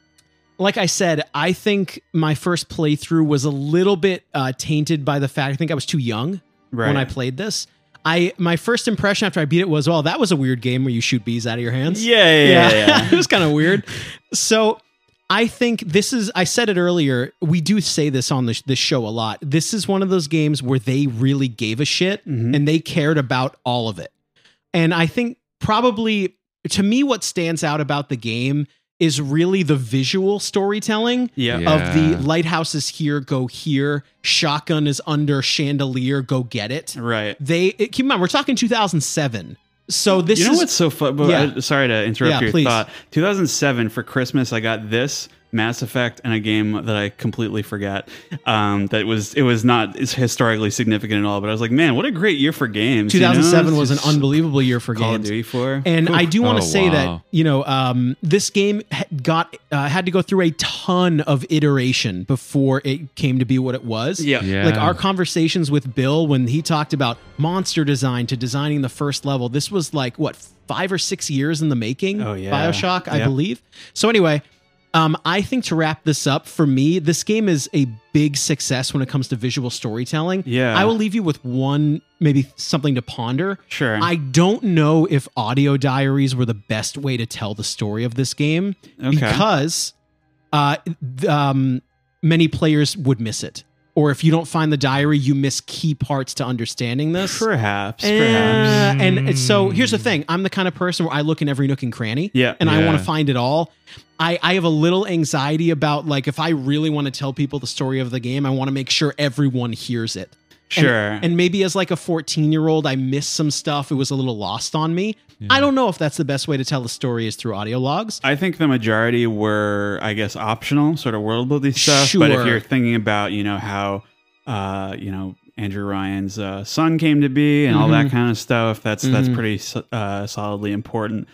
like I said, I think my first playthrough was a little bit uh, tainted by the fact I think I was too young Right. when I played this. I my first impression after I beat it was, well, that was a weird game where you shoot bees out of your hands. Yeah, yeah, yeah. yeah. it was kind of weird. So I think this is, I said it earlier, we do say this on this, this show a lot. This is one of those games where they really gave a shit Mhm. and they cared about all of it. And I think probably, to me, what stands out about the game is really the visual storytelling Yeah. Yeah. of the lighthouse is here, go here, shotgun is under chandelier, go get it. Right. They, it, keep in mind, we're talking two thousand seven. So this You know is what's so fun? But Yeah. I- sorry to interrupt Yeah, your please. thought. two thousand seven for Christmas, I got this Mass Effect and a game that I completely forgot. Um, that was it was not it's historically significant at all. But I was like, man, what a great year for games. two thousand seven you know? was an It's just unbelievable year for Call of games. Duty four. And I do want to Oh, say wow. that, you know, um, this game ha- got uh, had to go through a ton of iteration before it came to be what it was. Yeah. Yeah. Like our conversations with Bill when he talked about monster design to designing the first level, this was like, what, five or six years in the making? Oh, yeah. BioShock, I Yep. believe. So anyway, um, I think to wrap this up, for me, this game is a big success when it comes to visual storytelling. Yeah. I will leave you with one, maybe something to ponder. Sure. I don't know if audio diaries were the best way to tell the story of this game Okay. because uh, th- um, many players would miss it. Or if you don't find the diary, you miss key parts to understanding this. Perhaps. Eh, Perhaps. and and so here's the thing. I'm the kind of person where I look in every nook and cranny. Yeah. And I Yeah. want to find it all. I, I have a little anxiety about, like, if I really want to tell people the story of the game, I want to make sure everyone hears it. And- Sure. And, maybe as like a fourteen year old, I missed some stuff. It was a little lost on me. I don't know if that's the best way to tell the story is through audio logs. I think the majority were, I guess, optional, sort of world building stuff. But if Sure. you're thinking about, you know, how, uh, you know, Andrew Ryan's uh, son came to be and all that Mhm. kind of stuff, that's that's Mhm. pretty so- uh, solidly important.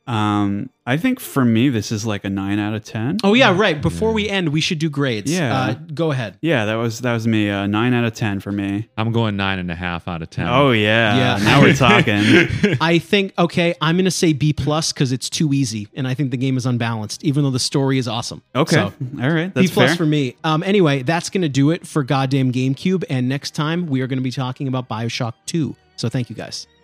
Um, I think for me, this is like a nine out of ten. Oh yeah, right. Before we end, we should do grades. Yeah. Uh, go ahead. Yeah, that was that was me. Uh, nine out of ten for me. I'm going nine and a half out of ten. Oh yeah, Yeah. Now we're talking. I think okay. I'm going to say B plus because it's too easy, and I think the game is unbalanced, even though the story is awesome. Okay, So, all right, B that's plus fair. for me. Um, anyway, that's going to do it for Goddamn GameCube, and next time we are going to be talking about BioShock two. So thank you guys.